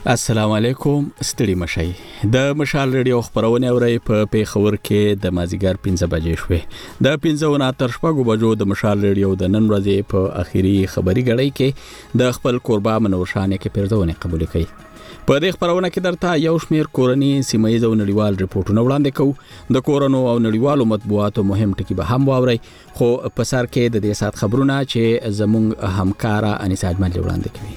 السلام علیکم ستړي مشي د مشال ریډیو خبرونه اوري په پیښور کې د مازیګر 15 بجې شوې د 15 تر شپږو بجو د مشال ریډیو د نن ورځې په اخیری خبري غړۍ کې د خپل قربا منورشانه کې پیرزونه قبول کړي په دې خبرونه کې درته یو شمیر کورنی سیمایي او نړیوال ریپورتونه وړاندې کوو د کورونو او نړیوالو مطبوعاتو مهم ټکي به هم واوري خو په سر کې د دې سات خبرونه چې زموږ همکارا انیس اجمل وړاندې کوي.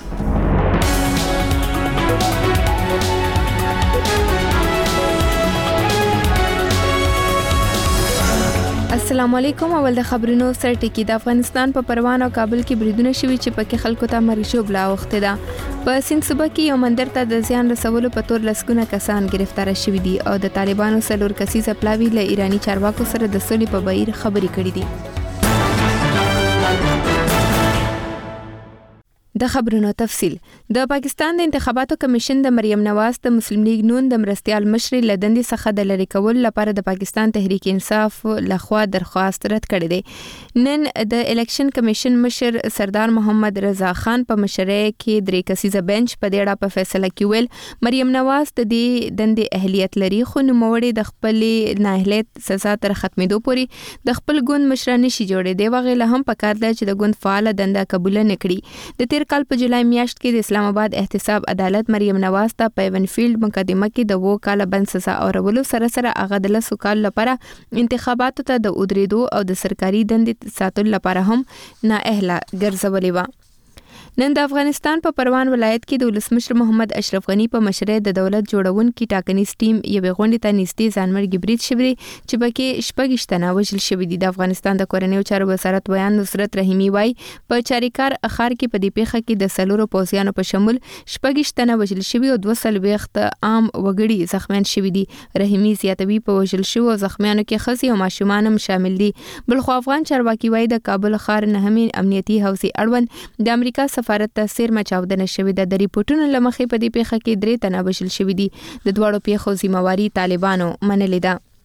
السلام علیکم. اول د خبرونو سرټکی د افغانستان په پروان او کابل کې بریدونه شوي چې پکې خلکو ته مرګ بلا وخت ده. په سند صوبه کې یو مندر ته د زیان رسولو په تور لسګونه کسان گرفتار شوي دي او د طالبانو سلور کسیزه پلاوی له ایرانی چارواکو سره د سولې په بهیر خبرې کړې دي. د خبرونو تفصیل. د پاکستان د انتخاباتو کمیشن د مریم نواز د مسلم لیگ نون د مرستيال مشر لدندې څخه د لری کول لپاره د پاکستان تحریک انصاف لخوا درخواست رد کړی دی. نن د الیکشن کمیشن مشر سردار محمد رضا خان په مشرۍ کې درې کسیزه بنچ په دې اړه په فیصله کې ویل مریم نواز د دې دندې اهلیت لري خو نوموړي د خپل نااهلیت سزا تر ختمېدو پورې د خپل ګوند مشرانه شي جوړې دی وغیله هم پکار دی چې د ګوند فعال دنده قبول نکړي. د تیر کال په جولای میاشت کې د اسلام آباد احتساب عدالت مریم نواز ته په ونفیلډ مقدمه کې د 2 کال بند سزا اورولو سره هغه د 10 کال لپاره انتخاباتو ته د ودریدو او د سرکاري دندې ساتلو لپاره هم نااهله ګرځولې و. نن د افغانستان په پروان ولایت کې د ولسمشر محمد اشرف غنی په مشرۍ د دولت جوړونکو ټاکنیز ټیم یوې غونډې ته نږدې ځانمرګي برید شوی چې پکې شپږ تنه وژل شوي دي. د افغانستان د کورنیو چارو وزارت بیان نصرت رحیمی وایي په چاریکار اخر کې په دې پیښه کې د سلورو پوځیانو په شمول شپږ تنه وژل شوي او 200 عام وګړي زخمیان شوي دي. رحیمی زیاتوي په وژل شوو زخمیانو کې ښځې او ماشومان هم شامل دي. بلخو افغان چارواکي وایي د کابل ښار نه هم امنیتي حوزې اړوند د امریکا سفارت ته سیر مچاودنه شوې ده. د ریپورتونو لمخې په دې پیښه کې 3 تنه وژل شوي دي. د دواړو پیښو ذمہواری طالبانو منلې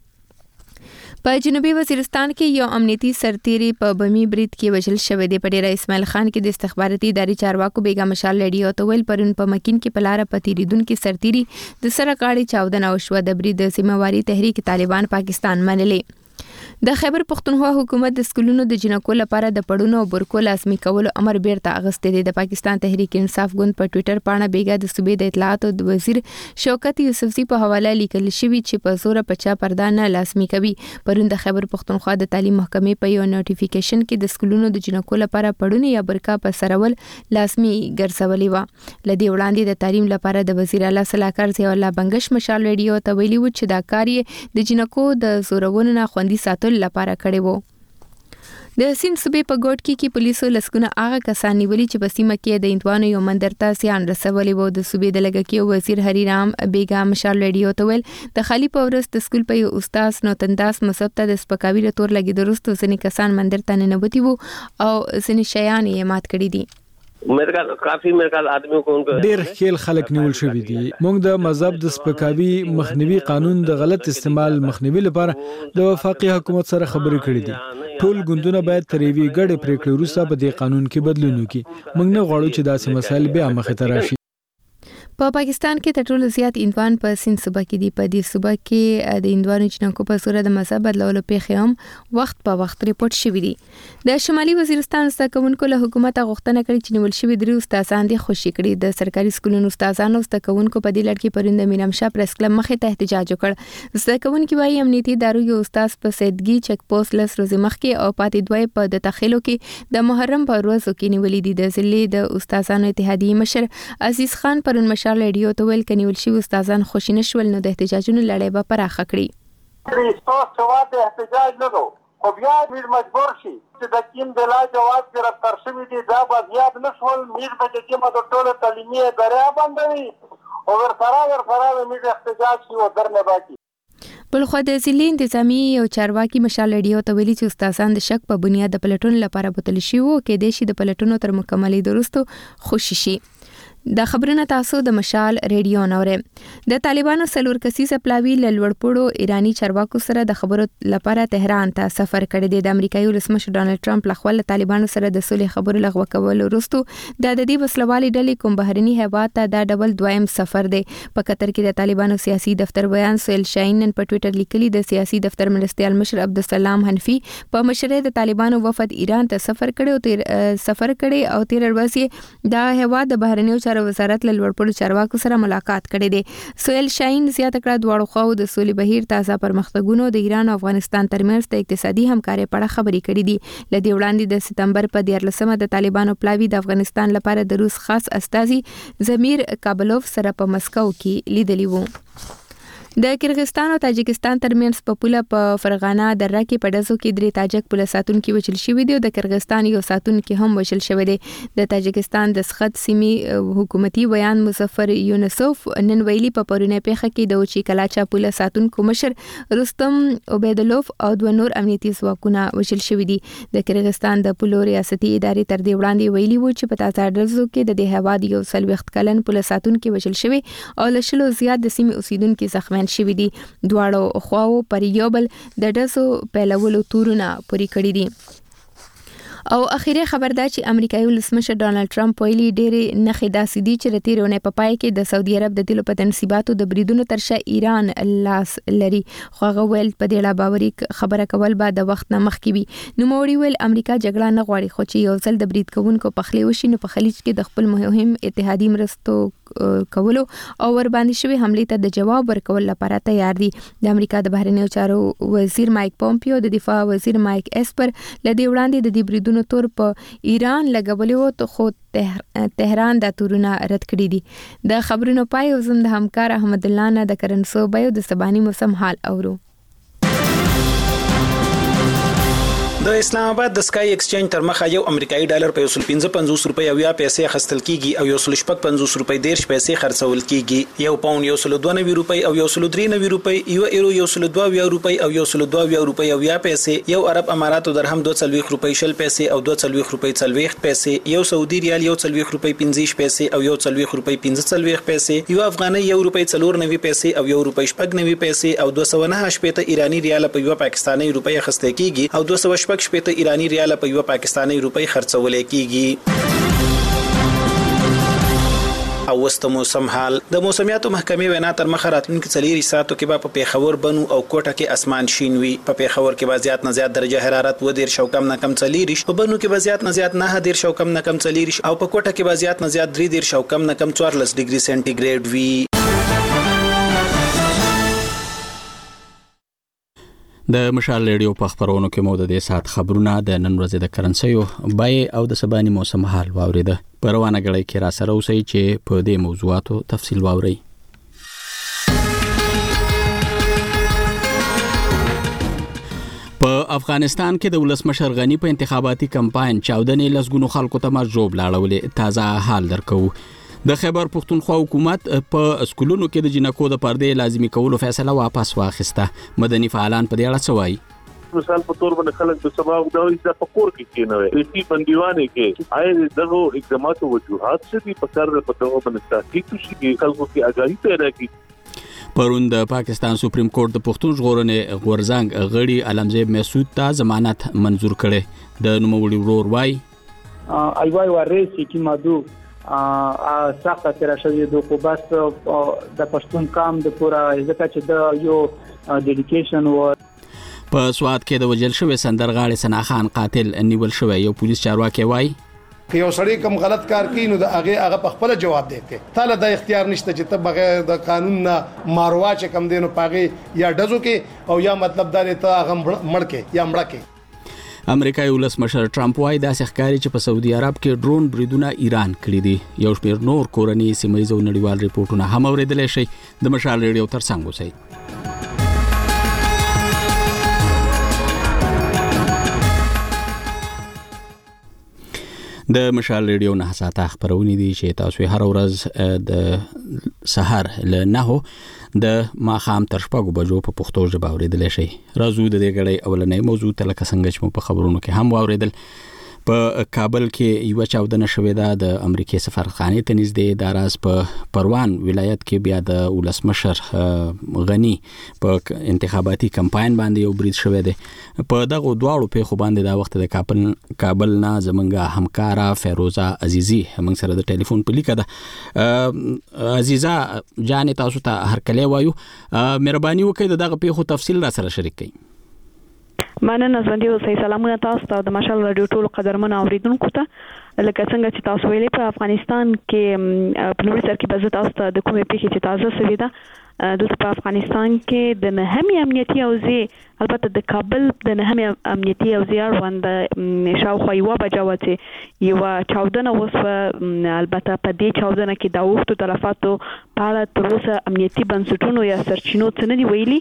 ده. په جنوبي وزیرستان کې یو امنیتي سرتیری په بمی برید کې وژل شوی دی. په ډیره اسماعیل خان کې د استخباراتي ادارې چارواکو بیګا مشال ریډیو ته ویل پرون په مکین کې پلاره پتیریدونکو سرتیری د سره کاړي چاودنه وشوه. د برید ذمہواری تحریک طالبان پاکستان منلې. د خیبر پختونخوا حکومت د سکولونو د جنکو لپاره د پړونو او برکو لازمي کولو امر بیرته اغستې دی. د پاکستان تحریک انصاف ګوند په ټوئیټر باندې بیګا د صوبې د اطلاعات او وزیر شوکت یوسفزي په حواله لیکل شوی چې په زور پچا پردا نه لازمي کوي. پرون د خیبر پختونخوا د تعلیم محکمې په یو نوټیفیکیشن کې د سکولونو د جنکو لپاره پړونی یا برکا په سرول لازمي ګرځولې و. لدی وړاندې د تعلیم لپاره د وزیر اعلی صلاحکار ضیاء الله بنگش مشال ریډیو ته ویلي و چې دا کار د جنکو د زورونو نه خوندي ساتل لپاره کړي وو. د سند صوبې په ګوټ کې پولیسو لسګونه هغه کسان نیولي چې په سیمه کې د هندوانو یو مندر ته زیان رسولي وو. د صوبې د لګکیو وزیر هریرام بیګا مشال ریډیو ته ویل د خالی پورس د سکول په یو استاد نو تنداس مصب ته د سپکاوي له تور لګي درستو ځنې کسان مندر ته نه نبوتي وو او ځنې شیان یې مات کړی دي. میرکال آدمیو کو ډیر خیل خلک نیول شوی دي. موږ د مذهب د سپکاوي مخنیوي قانون د غلط استعمال مخنیوي لپاره د وفاقي حکومت سره خبرې کړې دي. ټول ګوندونه باید تر یوې ګډې پریکړې وروسته په دې قانون کې بدلون وکړي. موږ نه غواړو چې داسې مسایل بیا مخې ته راشي. په پاکستان کې د ټولو زیات هندوان په سند صوبه کې دي. په دې صوبه کې د هندوانو جنکو په صورت د مذهب بدلولو پیښې هم وخت په وخت ریپورت شوي دي. د شمالي وزیرستان زده کوونکو له حکومت غوښتنه کړې چې نیول شوي 3 استادان دي خوشي کړي. د سرکاري سکولونو استادانو زده کوونکو په دې لړ کې پرون د میرامشاه پریس کلب مخې ته احتجاج وکړ. زده کوونکو وايي امنیتي ادارو یو استاد په سیدګي چک پوسټ لس ورځې مخکې او پاتې دوی په د تخیلو کې د محرم په ورځو کې نیولې دي. د ضلع د استادانو اتحادیې مشر عزیز خان پرون مشال ریډیو ته ویل کنيول شي استادان خوشی نشول نو د احتجاجونو لړۍ به پراخه کړي. استاد څواد احتجاج نه کوي خو بیا میر مجبور شي چې د کیم بلا جواب گرفتار شوی دي. دا بازیاب نشول میر به چې کومه د ټولو تعلیمي ادارې باندې او ورسره میر احتجاج شي او درنه باقي. بلخو د ضلع انتظامی او چارواکي مشال ریډیو ته ویلي چې استادان د شک په بنیاد د پلټون لپاره بوتل شي او کې د شي د پلټونو تر مکملې درستو خوشی شي. د خبرونه تاسو د مشال ریډیو نوره. د طالبانو سلور کسیزه پلاوی لړوړپړو ایرانی چارواکو سره د خبرو لپاره تهران ته سفر کړی دی. د امریکایي ولسمشر ډانلډ ټرمپ لخوا له طالبانو سره د سولې خبرو لغوه کولو وروسته د دې وسلوالي ډلې کوم بهرني هیواد ته دا ډبل دویم سفر دی. په قطر کې د طالبانو سیاسي دفتر بیان سویل شاهین نن په ټوئیټر لیکلي د سیاسي دفتر مرستیال مشر عبدالسلام حنفي په مشرۍ د طالبانو وفد ایران ته سفر کړی او 13 ورځې د هیواد د بهرنیو وزارت له لوړپوړو چارواکو سره ملاقات کړی دی. سویل شاهین زیاته کړه دواړو خواو د سولې بهیر تازه پرمختګونو د ایران او افغانستان ترمنځ د اقتصادي همکارۍ په اړه خبرې کړې دي. لدې وړاندې د سپتمبر په 14مه د طالبانو پلاوی د افغانستان لپاره د روس خاص استازي زمیر کابلوف سره په مسکو کې لیدلی وو. د کرغستان او تاجکستان ترمنځ په پوله په فرغانه دره کې په دزو کې درې تاجک پوله ساتونکي وچل شوی دی او د کرغستان یو ساتونکي هم وچل شوی دی. د تاجکستان د سخت سیمې حکومتي بیان مظفر یونسوف نن ویلي په پرونه پیخه کې د اوچی کلاچا پوله ساتونکو مشر رستم عبیدلوف او دوه نور امنیتي ځواکونه وچل شوی دي. د کرغستان د پولو ریاستي ادارې تر دې وړاندې ویلي و چې په تازه دزو کې د دې هواد یو سلوخت کلن پوله ساتونکي وچل شوی او لشلو زیات د سیمې اوسیدونکو زخمیان شوی دي. دواړو خواو پر یو بل د دسو پیلولو تورونه پوری کړی دي. او اخیری خبر دا چې امریکایي ولسمشر ډانلډ ټرمپ ویلي ډېرې نخې داسې دي چې رتیرونه په پای کې د سعودي عرب د تیلو په تنصیباتو د بریدونو ترشا ایران لاس لري. خو هغه ویل په دې اړه باوري خبره کول به د وخت نه مخکې وي. نو موري ویل امریکا جګړه نه غواړي خو چې یو ځل د برید کوونکو په خلی وشي نو په خلیج کې د خپل مهم اتحادي مرستو کولو او ور باندې شوی حمله ته د جواب ورکول لپاره تیار دي. د امریکا د بهرنیو چارو وزیر مایک پومپیو د دفاع وزیر مایک اسپر لدی وړاندې د دې بریدونو تور په ایران لګولو ته خو تهران د تورونه رد کړی دي. د خبرونو پای او زم د همکار احمد الله نه د کرنسو بایو د سبانی موسم حال اورو. د اسلام آباد د سکای ایکسچینج تر مخه یو امریکایي ډالر په 155 روپۍ او یا پیسې خستل کیږي او 155 روپۍ ډیر پیسې خرڅول کیږي. یو پاوند 192 روپۍ او 193 روپۍ، یو ایرو 122 روپۍ او 122 روپۍ او یا پیسې، یو عرب اماراتو درهم 22 روپۍ شل پیسې او 22 روپۍ 40 پیسې، یو سعودي ریال 40 روپۍ 15 پیسې او 40 روپۍ 15 پیسې، یو افغاني 1 روپۍ 94 پیسې او 1 روپۍ 90 پیسې او 209 ایرانی ریال په یو پاکستاني روپۍ خسته کیږي او 200 شپږ ایرانی ریال په یو پاکستاني روپۍ خرڅول کیږي. او وست موسم حال د موسمیاتو محکمې وینا تر مخه راتلونکي 4 ساعتو کې په پیښور بنو او کوټه کې اسمان شین وي. په پیښور کې زیات نه زیات درجه حرارت و ډیر شو کم نه کم 40، په بنو کې زیات نه زیات 9 ډیر شو کم نه کم 40 او په کوټه کې زیات نه زیات 3 ډیر شو کم نه کم 14 ډیګري سنټیګریډ وي. د مشال ریډیو په خبرونو کې مو د دې سات خبرونه د نن ورځې د کرنسیو بای او د سبانی موسم حال واوریده. په روانه غړي کې را سره اوسئ چې په دې موضوعاتو تفصیل واورئ. په افغانستان کې د ولسمشر غنی په انتخاباتي کمپاین چاودنې لسګونو خلکو ته مجوب لاړولې. تازه حال درکو. د خیبر پختونخوا حکومت په اسکولونو کې د جنکو د پردې لازمي کولو فیصله واپس واخیسته. مدني فعالان په دې اړه څه وایي؟ مثال په تور باندې خلک د سبا او د پکور کې کېنوي ریسي بندیوانه کې آی دغه اقداماتو وجوهات چې په سر په دغه باندې تحقیق شي کې خلکو کې آگاهي پیدا کړي. پرون د پاکستان سپریم کورټ د پښتون ژغورنې غورځنګ غړي علمزیب مسعود ته ضمانت منزور کړي. د نوموړي ورور وایي ایوای ورېسي کې مادو سخت تر شوی د خو بس د پښتون قام د پورا ځکه چې د یو ډیډیکیشن و. په سواد کې د وجل شوی سندرغاړي سنا خان قاتل نیول شوی. یو پولیس چارواکي وایي که یو سړی کوم غلط کار کوي نو د هغه په خپل جواب دی. تعالی د اختیار نشته چې ته بغیر د قانون نه ماروا چې کم دینو پاغي یا دزو کې او یا مطلب دا ته هغه مړ کې یا مړ کې. امریکایي ولسمشر ټرمپ وايي دا ښکاري چې په سعودي عرب کې ډرون بریدونه ایران کړی دي. یو شمېر نور کورني سیمایي او نړیوال ریپورتونه هم اوریدل شي. د مشال ریډیو ترڅنګ اوسئ. د مشال ریډیو نه ساته خبرونه دي چې تاسو هر ورځ د سحر له 9 د ماخام تر 6 بجو په پښتو ژبه اوریدل شي. راځو د دې غړې اولنې موضوع ته لکه څنګه چې په خبرونو کې هم اوریدل. په کابل کې یو چاودنه شوې ده د امریکای سفارتخانې ته نږدې د راز په پروان ولایت کې بیا د ولسمشر غنی په انتخاباتي کمپاین باندې یو برید شوې ده په دغه دواړو پیښو باندې دا وخت د کابل نه زمونږه همکارا فیروزه عزیزی موږ سره د ټلیفون په لیکه ده عزیزه جان تاسو ته هر کله وایو مهرباني وکړئ دغه پیښو تفصیل را سره شریک کړئ. مننه ژوندۍ اوسئ. سلامونه تاسو ته د مشال رادیو ټولو قدرمنو اوریدونکو ته. لکه څنګه چې تاسو ویلي په افغانستان کې په لومړي سر کې به زه تاسو ته د کومې پیښې چې تازه شوې ده دلته په افغانستان کې د نهمې امنیتي حوزې البته د کابل د نهمې امنیتي حوزې اړوند شاوخوا یوه بجه وه چې یوه چاودنه وسوه. البته په دې چاودنه کې د اوښتو تلفاتو په اړه تر اوسه امنیتي بنسټونو یا سرچینو څه نه دي ویلي.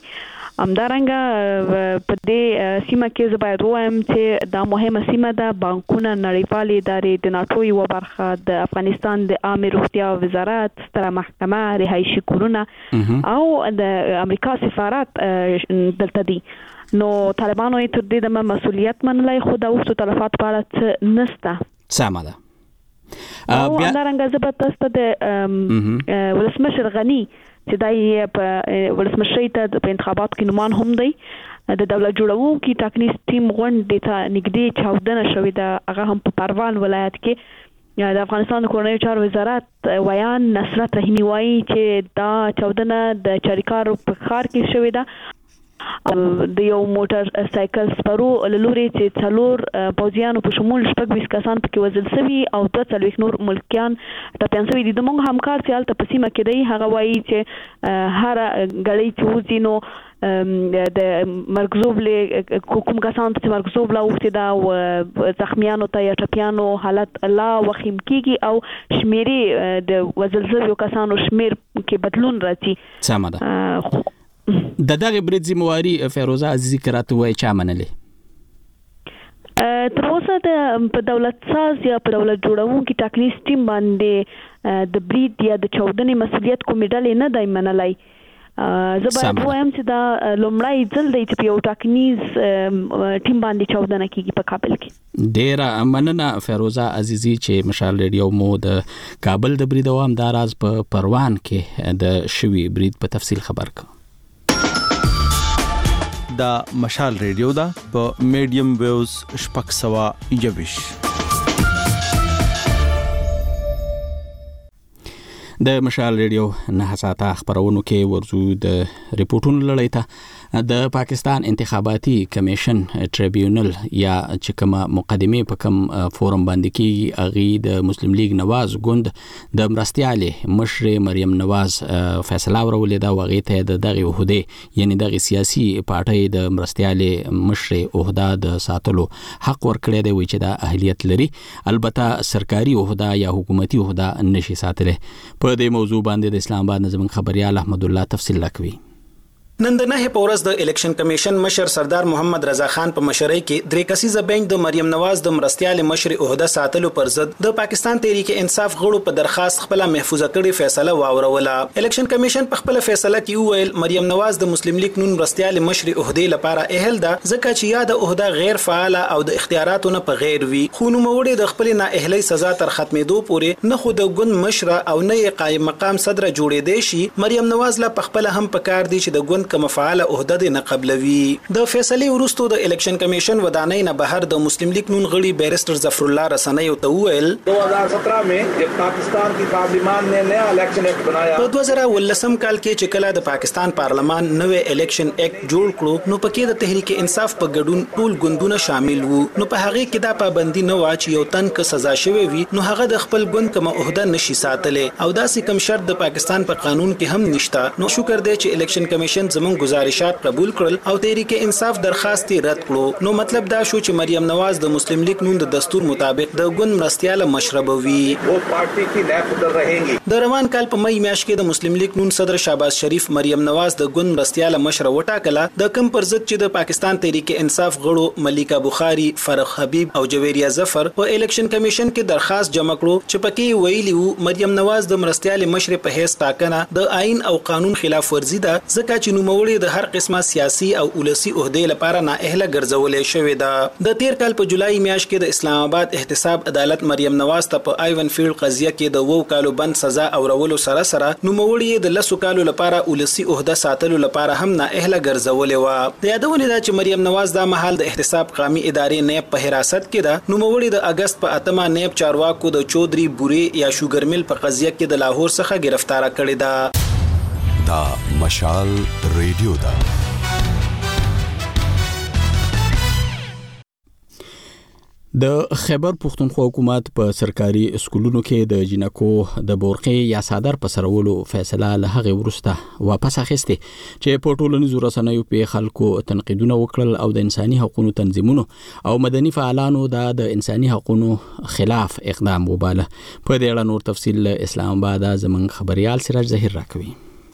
همدارنګه په دې سیمه کې زه باید ووایم چې دا مهمه سیمه ده. بانکونه، نړیوالې ادارې، د ناټو یوه برخه، د افغانستان د عامې روغتیا وزارت، ستره محکمه، رهایشي کورونه او د امریکا سفارت دلته دي. نو طالبانو یې تر دې دمه مسؤلیت منلی خو د اوښتو تلفاتو په اړه څه نشته. سمه ده. او همدارنګه زه به تاسو ته د ولسمشر غني چې دا یې په ولسمشرۍ ته په انتخاباتو کې نومان هم دی د دولت جوړونکي ټاکنیز ټیم غونډې ته نږدې چاودنه شوې ده. هغه هم په پروان ولایت کې د افغانستان د کورنیو چارو وزارت ویان نصرت رحیمي وایي چې دا چاودنه د چاریکار په ښار کې شوې ده. د یو موټر سایکل سپرو له لوري چې څلور پوځیانو په شمول 26 کسان پکې وژل شوي او 42 نور ملکیان ټپیان شوي دي. د موږ همکار چې هلته په سیمه کې دی هغه وایي چې هره ګړۍ چې وځي نو د مرګزوب له کوم کسان چې مرګزوب لا اوښتې ده او زخمیانو ته یا ټپیانو حالت لا وخیم کېږي او شمیرې د وژل شویو کسانو شمیر کې بدلون راځي. سمه ده. د دغه برید ذمہواری فیروزه عزیزی کراته وای چا منلې؟ تر اوسه په دولت ساز یا په دولت جوړونکي ټاکنیز ټیم باندې د برید یا د چاودنې مسؤلیت کومې ډلې نه دی منلی. زه باید ووایم چې دا لومړی ځل دی چې په یو ټاکنیز ټیم باندې چاودنه کیږي په کابل کې. ډیره مننه فیروزه عزیزی چې مشال ریډیو مو د کابل د برید او همداراز په پروان کې د شوی برید په تفصیل خبر کړ. دا مشال ریډیو دا په میډیم ویوز 621 د مشال ریډیو نه ساته خبرونو کې ورزو د ریپورتونو لړۍ ته د پاکستان انتخاباتي کمیشن ټریبیونل یا چې کومه مقدمه په کوم فورم باندې کې اغي د مسلم لیگ نواز ګوند د مرستياله مشر مریم نواز فیصله ورولې دا وغه ته د دغه عہده یعنی دغه سیاسي پارټي د مرستياله مشر عہده د ساتلو حق ورکړی دی چې دا اهلیت لري. البته سرکاري عہده یا حکومتي عہده نشي ساتله. په دې موضوع باندې د اسلام آباد نظم خبريال احمد الله تفصیل لکوي. نن د نه پورس د الیکشن کمیشن مشر سردار محمد رضا خان په مشرۍ کې درې کسیزه بینچ د مریم نواز د مرستيال مشر عہده ساتلو پر ضد د پاکستان تحریک انصاف غړو په درخواست خپل محفوظه کړي فیصله واوروله. الیکشن کمیشن په خپل فیصله کې وویل مریم نواز د مسلم لیگ نون مرستيال مشر عہده لپاره اهل ده ځکه چې یا د عہده غیر فعال او د اختیاراتو نه په غیر وی خو نو موړي د خپل نه اهلي سزا تر ختمېدو پورې نه خو د ګوند مشر او نه قائم مقام صدر جوړې دي شي. مریم نواز لا په خپل هم پکار دي چې د ګوند کوم فعال عہده نه قبلوي. د فیصله وروسته د الیکشن کمیشن ودانۍ نه بهر د مسلم لیگ نون غړي بیرسټر ظفر الله رسنۍ ته وویل 2017 में जब पाकिस्तान की पार्लियामान ने नया इलेक्शन एक्ट बनाया په 2019 کال کې چې کله د پاکستان پارلمان نوې الیکشن ایکټ جوړ کړو نو پکې د تحریک انصاف په ګډون ټول ګوندونه شامل وو. نو په هغه کې دا پابندي نه و چې یو تن که سزا شوی وي نو هغه د خپل ګوند کوم عہده نشي ساتلې او داسې کوم شرط د پاکستان په قانون کې هم نشته. نو شکر دی چې الیکشن کمیشن زموږ گزارشات قبول کړل او تحریک انصاف درخواست رد کړو. نو مطلب دا شو چې مریم نواز د مسلم لیگ نون د دستور مطابق د ګوند مرستياله مشربوي. وہ پارٹی کی نائب صدر رہیں گی. د روان کال په مئی میاشت کې د مسلم لیگ نون صدر شهباز شریف مریم نواز د ګوند مرستياله مشر وټاکله د کم پر ضد چې د پاکستان تحریک انصاف غړو ملیکا بخاری، فرخ حبیب او جویریه ظفر په الیکشن کمیشن کې درخواست جمع کړو چې پکې ویلي وو مریم نواز د مرستياله مشر په هیڅ ټاکنه د آئین او قانون خلاف ورزي ده ځکه چې نو نوموړي د هر قسمه سیاسي او ولسی عہدې لپاره نااهله ګرځولې شوې ده. د تیر کال په جولای میاشت کې د اسلام آباد احتساب عدالت مریم نواز ته په آیون فیلډ قضیه کې د 2 کالو بند سزا اورولو سره نوموړي د 10 کالو لپاره ولسی عہده ساتلو لپاره هم نااهله ګرځولې و. د یادونه ده چې مریم نواز د مهال د احتساب قومي ادارې نیب په حراست کې ده. نوموړي د اگست په 8 نیب چارواکو د چودري بوري یا شوګر مل په قضیه کې د لاهور څخه گرفتار کړی ده. دا مشال ریډیو ده. د خیبر پښتونخوا حکومت په سرکاري سکولونو کې د جنکو د بورقې یا صادر په سرولو فیصله له هغه وروسته واپس اخیسته چې په ټولنیزو رسنیو په خلکو تنقیدونه وکړل او د انساني حقوقو تنظیمونو او مدني فعالانو د انساني حقوقو خلاف اقدام وباله. په دې اړه نور تفصیل اسلام آباد زمنګ خبريال سراج ظهیر راکوي.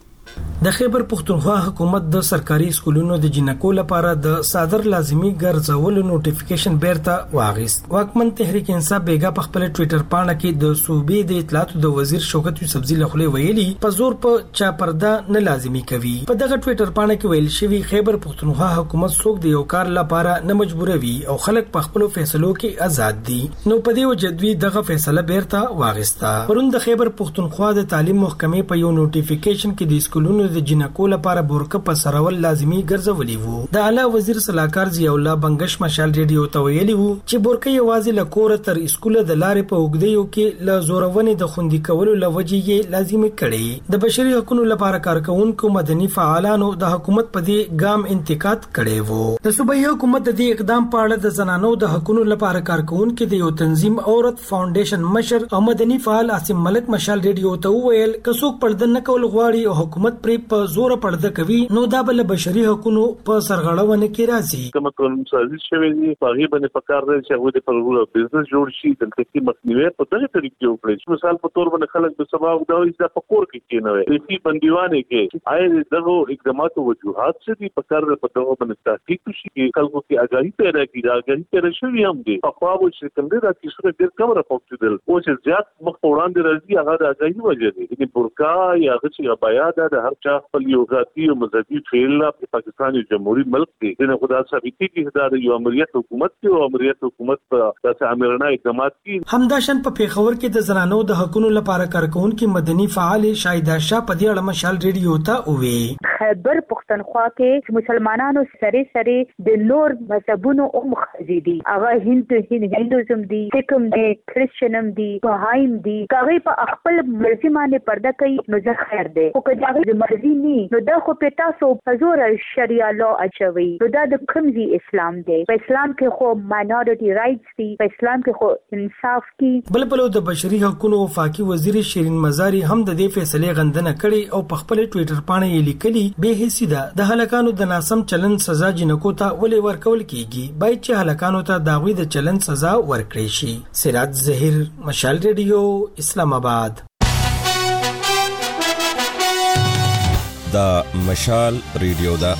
د خیبر پښتونخوا حکومت د سرکاري سکولونو د جنکو لپاره د صادر لازمی ګرځولو نوټیفیکیشن بیرته واغیست. واکمن تحریک انصاف بیګا په خپل ټوئیټر پاڼه کې د صوبې د اطلاعاتو د وزیر شوکت یوسفزي لخوا ویلي په زور په چا پرده نه لازمی کوي. په دغه ټوئیټر پاڼه کې ویل شوی خیبر پښتونخوا حکومت څوک د یو کار لپاره نه مجبوروي او خلک په خپل فیصلو کې آزاد دي. نو په دې وجدوی دغه فیصله بیرته واغیسته. پرون د خیبر پښتونخوا د تعلیم محکمې په یو نوټیفیکیشن کې د سکولونو د جنکو لپاره بورقه په سرول لازمی ګرځولي وو. د اعلی وزیر صلاحکار ضیاء الله بنگش مشال ریډیو ته ویلي وو چې بورقه یوازې له کور تر اسکول د لارې په وګړیو کې له زورونې د خوندي کولو لوجې یې لازمي کړي. د بشري حقوقو لپاره کارکونکو مدني فعالانو د حکومت په دې ګام انتقاد کړي وو. د صوبایي حکومت د دې اقدام په اړه د زنانو د حقوقو لپاره کارکونکو د یو تنظیم عورت فاونډیشن مشر او مدني فعال عاصم ملک مشال ریډیو ته ویل که څوک پردن نه کول غواړي او حکومت پر په زور پرده کوي نو دا بل بشري حقوقو په سرغړونه کې راځي. کوم قانون سازي شوی دی په باندې پکار دی چې هغه د پرګورو بزنس جوړ شي د تکي مخنیوي په دغه طریقې وکړي. مثال په تور باندې خلک د سبا او د ایسا فقور کې کېنوي ریسي بندیوانه کې آی دغه اقدامات او وجوهات چې په کار په دغه باندې تحقیق شي چې خلکو کې آگاهی پیدا کړي. آگاهی پیدا شوی هم دی په خوا و چې کوم دا چې څه ډېر کم راپورټیدل او چې زیات مخ وړاندې راځي هغه د آگاهی وجه دی. د برکا یا چې بیا د هر چا خپل یو ذاتي او مذهبي فعل په پاکستان جمهوریت ملک کې د خدا ثابتي کې هدايه یو امریت حکومت کې او امریت حکومت په داسې امرانه اقدامات کې همداشن په پیښور کې د زنانو د حقوقو لپاره کارکونکو مدني فعال شاهده شاه په دې اړه مشال ریډیو ته وویل. خیبر پښتونخوا کې مسلمانانو سره د نور مذهبونو او مخزيدي هغه هندوزم دي، سیکم دي، کرسچنم دي، بهایم دي، هغه په خپل مرزي باندې پرده کوي نو زه خیر دی. او که هغه مرزي نه نو دا خو په تاسو حضور شریعه لا اچوي نو دا د کومزي اسلام دی. په اسلام کې خو ماینورټي رائټس دي، په اسلام کې خو انصاف کی. بلبل د بشري حقوقو وفاقي وزیر شیرین مزاری هم د دې فیصله غندنه کړي او په خپل ټوئیټر باندې یې لیکلي به هیڅ ده د هلکانو د ناسم چلن سزا جنکو ته ولې ورکول کیږي باید چې هلکانو ته داوی د چلن سزا ورکړي شي. سراج ظهیر مشال ریډیو اسلام آباد. دا مشال ریډیو دا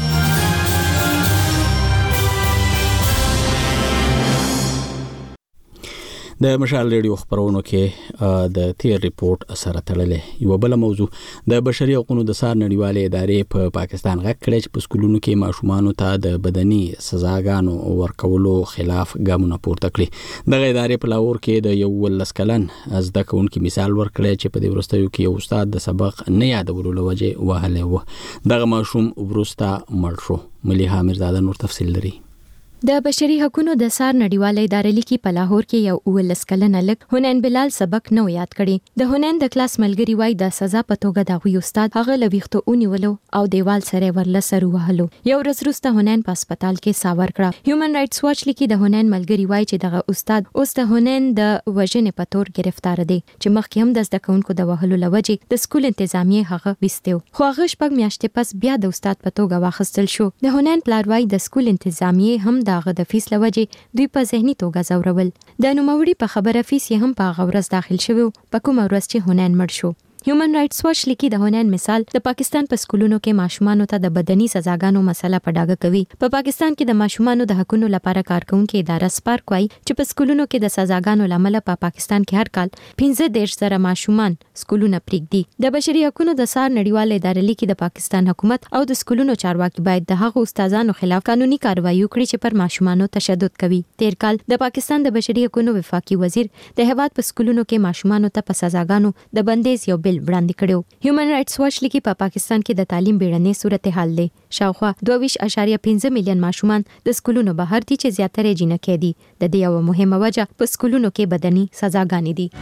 د مشال ریډیو خبرونو کې د تیر ریپورت سره تړلې یو بل موضوع د بشري حقوقو د سار نړیوالې ادارې په پاکستان غږ کړی چې په سکولونو کې ماشومانو ته د بدني سزاګانو ورکولو خلاف ګامونه پورته کړي. دغه ادارې په لاهور کې د یو ولس کلن زده کوونکي مثال ورکړی چې په دې وروستیو کې یو استاد د سبق نه یادولو لوجه وهلی و. دغه ماشوم وروسته مړ شو. ملیحه میرزاده نور تفصیل لري. د بشري حقوقو د سار نړیواله ادارې لیکي په لاهور کې یو ولس کلن لک هنن بلال سبق نو یاد کړي. د هنن د کلاس ملګری وای د سزا په توګه دا وی استاد هغه لويختو اونیولو او دیوال سره ورلسر وهلو. یو ورځ وروسته هنن په هسپتال کې ساور کړه. هیومن رائټس واچ لیکي د هنن ملګری وای چې دغه استاد اوس د هنن د وژنې په تور گرفتار دی چې مخکې هم د زده کوونکو د وهلو لوجه د سکول انتظامیه هغه وستیو. خو هغه شپږ میاشتې پس بیا د استاد په توګه واخیستل شو. د هنن پلاروای د سکول انتظامیه هم دغه د فیس لوجه دوی په ذهني توګه زورول. د نوموړي په خبره فیس هم په غورز داخل شوی په کوم ورځ چې هنن مړ شو. هیومن رائټس واچ لیکي د هونین مثال د پاکستان په سکولونو کې ماشومان ته د بدني سزاګانو مسله په ډاګه کوي. په پاکستان کې د ماشومان د حقوقو لپاره کارکونکو اداره سپارک وايي چې په سکولونو کې د سزاګانو لامل په پاکستان کې هر کال 15,000 ماشومان سکولونه پریږدي. د بشري حقوقو د سار نړیوال ادارې لیکي د پاکستان حکومت او د سکولونو چارواکي باید د هغو استادانو خلاف قانوني کاروایی وکړي چې پر ماشومانو تشدد کوي. تیر کال د پاکستان د بشري حقوقو وفاقي وزیر د هیواد په سکولونو کې ماشومانو ته په سزاګانو د بندیز یو بل وړاندې کړو. هیومن رائټس واچ لیکي په پاکستان کې د تعلیم بیړنۍ صورتحال دی. شاوخوا 22.5 میلیون ماشومان د سکولونو بهر دي چې زیاتره جنکې دي. د دې یو مهمه وجه په سکولونو کې بدني سزاګانې دي.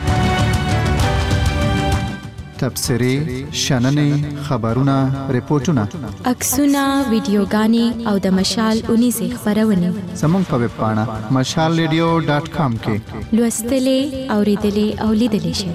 تبصرې، شننې، خبرونه، ریپورتونه، عکسونه، ویډیوګانې او د مشال 19 خبرونه زموږ په ویب پاڼه mashalradio.com کې لوستلې، اوریدلې او لیدلې شئ.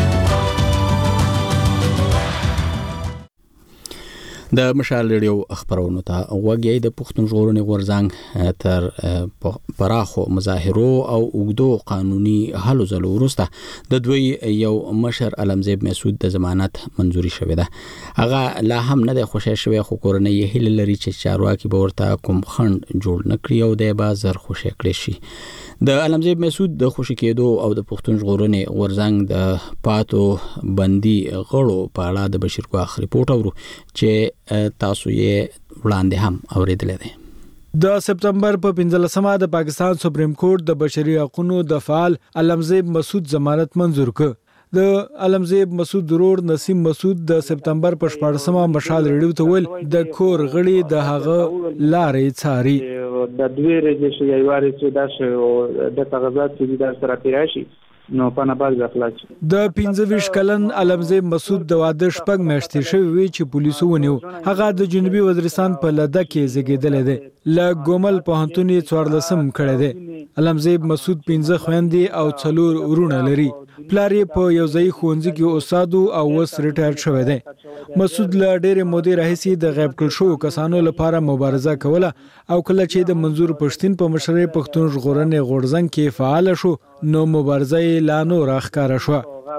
د مشال ریډیو خبرونو ته وګورئ. د پښتون ژغورنې غورځنګ تر پراخو مظاهرو او اوږدو قانوني هلو ځلو وروسته د دوی یو مشر علمزیب مسعود د ضمانت منزوري شوې ده. هغه لا هم نه د خوشی شوی، خو کورنۍ هیله لري چې چارواکي به ورته کوم خند جوړ نکړي او د بازار خوشی کړي شي. د علمزیب مسعود د خوشی کېدو او د پښتون ژغورنې غورځنګ د پاتو بندي غړو په اړه د بشیر ګواخ ریپورت اورو چې تاسو یې وړاندې هم اوریدلې ده. د سپتمبر په 15مه د پاکستان سپریم کورټ د بشري حقوقو د فعال علمزیب مسعود ضمانت منزور کړ. د علمزیب مسعود ضرور نسیم مسعود د سپتمبر په 14مه مشال ریډیو ته ویل د کور غړي د هغه لارې څاري. د دوی رجشي یواري چې داسې د تغذات چې د سره پیراشي نو پنه باز اخلاص. د 25 کلن علمزیب مسعود د واده شپږ میاشتې شوی وی چې پولیسو ونیو. هغه د جنوبي وزیرستان په لده کې زیږیدل دی. ل ګومل پوهنتون 14 کړی دی. علمزیب مسعود 15 خويندې او 4 ورونه لري. پلار یې په یو ځای ښوونځي کې استاد او وس ریټایر شوی دی. مسعود له ډېرې مودې راهیسې د غیب کړل شو کسانو لپاره مبارزه کوله او کله چې د منظور پښتين په مشرۍ پښتون ژغورنې غورځنګ کې فعال شو نو مبارزه لا نور راخکاره شو.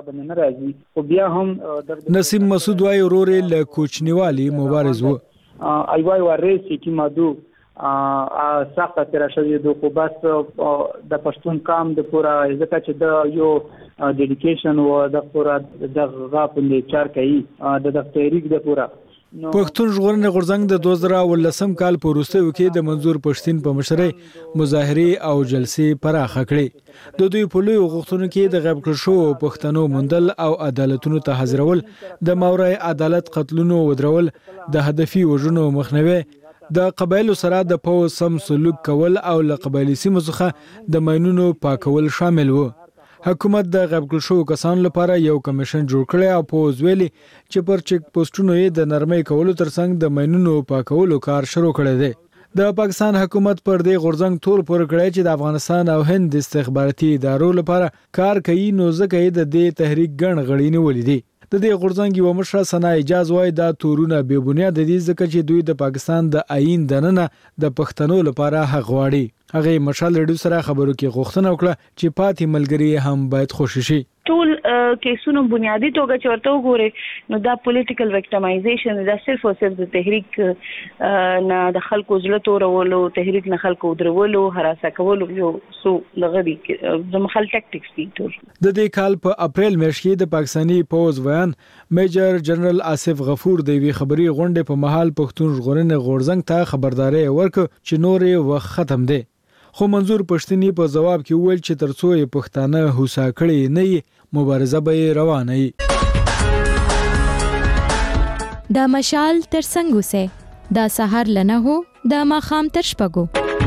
نسیم مسعود وايي ورور له کوچنیوالي مبارز وو. ایوای ورسې کی مادو سخته تر شوی د خو بس د پښتون کام د پورا ځکه چې د یو ډیډیکیشن او د پورا د غاپندې چار کوي د تحریک د پورا پښتون ژغورنې غورځنګ د 2018 کال په وروستیو کې د منظور پښتين په مشرۍ مظاهرې او جلسې پراخه کړې. د دوی په لوی غوښتنو کې د غیب کړل شو پښتنو مندل او عدالتونو ته حاضرول، د ماورای عدالت قتلونو ودرول، د هدفي وژنو مخنیوي، د قبایلو سره د پوز سم سلوک کول او له قبایلی سیمو څخه د ماینونو پاکول شامل وو. حکومت د غیب کړل شو کسانو لپاره یو کمیشن جوړ کړی او پوز ویلي چې پر چیک پوسټونو یې د نرمۍ کولو ترڅنګ د ماینونو پاکولو کار شروع کړی دی. د پاکستان حکومت پر دې غورځنګ تور پور کړی چې د افغانستان او هند استخباراتي ادارو لپاره کار کوي، نو ځکه یې د دې تحریک ګڼ غړي نیولې دي. د دې غورځنګ یو مشر سنا اجازه وای دا تورونه بے بنیاد دي ځکه چې دوی د پاکستان د آئین دننه د پښتنو لپاره حق غواړي. هغه مشال ریډیو سره خبرو کې غوښتنه وکړه چې پاتې ملګری هم باید خوشی شي. ټول کیسونو بنیادی توګه چې ورته وګوري نو دا پولیټیکل وکټمایزیشن دا صرف او صرف د تحریک نه د خلکو زړه تورولو، تحریک نه خلکو درولو، هراسه کولو یو سو لغوي د مخال ټاکټکس دي. ټول د دې کال په اپریل میاشت کې د پاکستاني پوز ویان میجر جنرال آصف غفور د وی خبري غونډې په محل پښتون ژغورنې غورځنګ ته خبرداري ورکړه چې نورې وخت ختم دی. خو منظور پښتني په جواب کې وویل چې ترڅو یې پښتانه هوسا کړي نه مبارزه به روانه وي. دا مشال تر څنګه سه دا سحر لنه هو دا ماخام تر شپګو.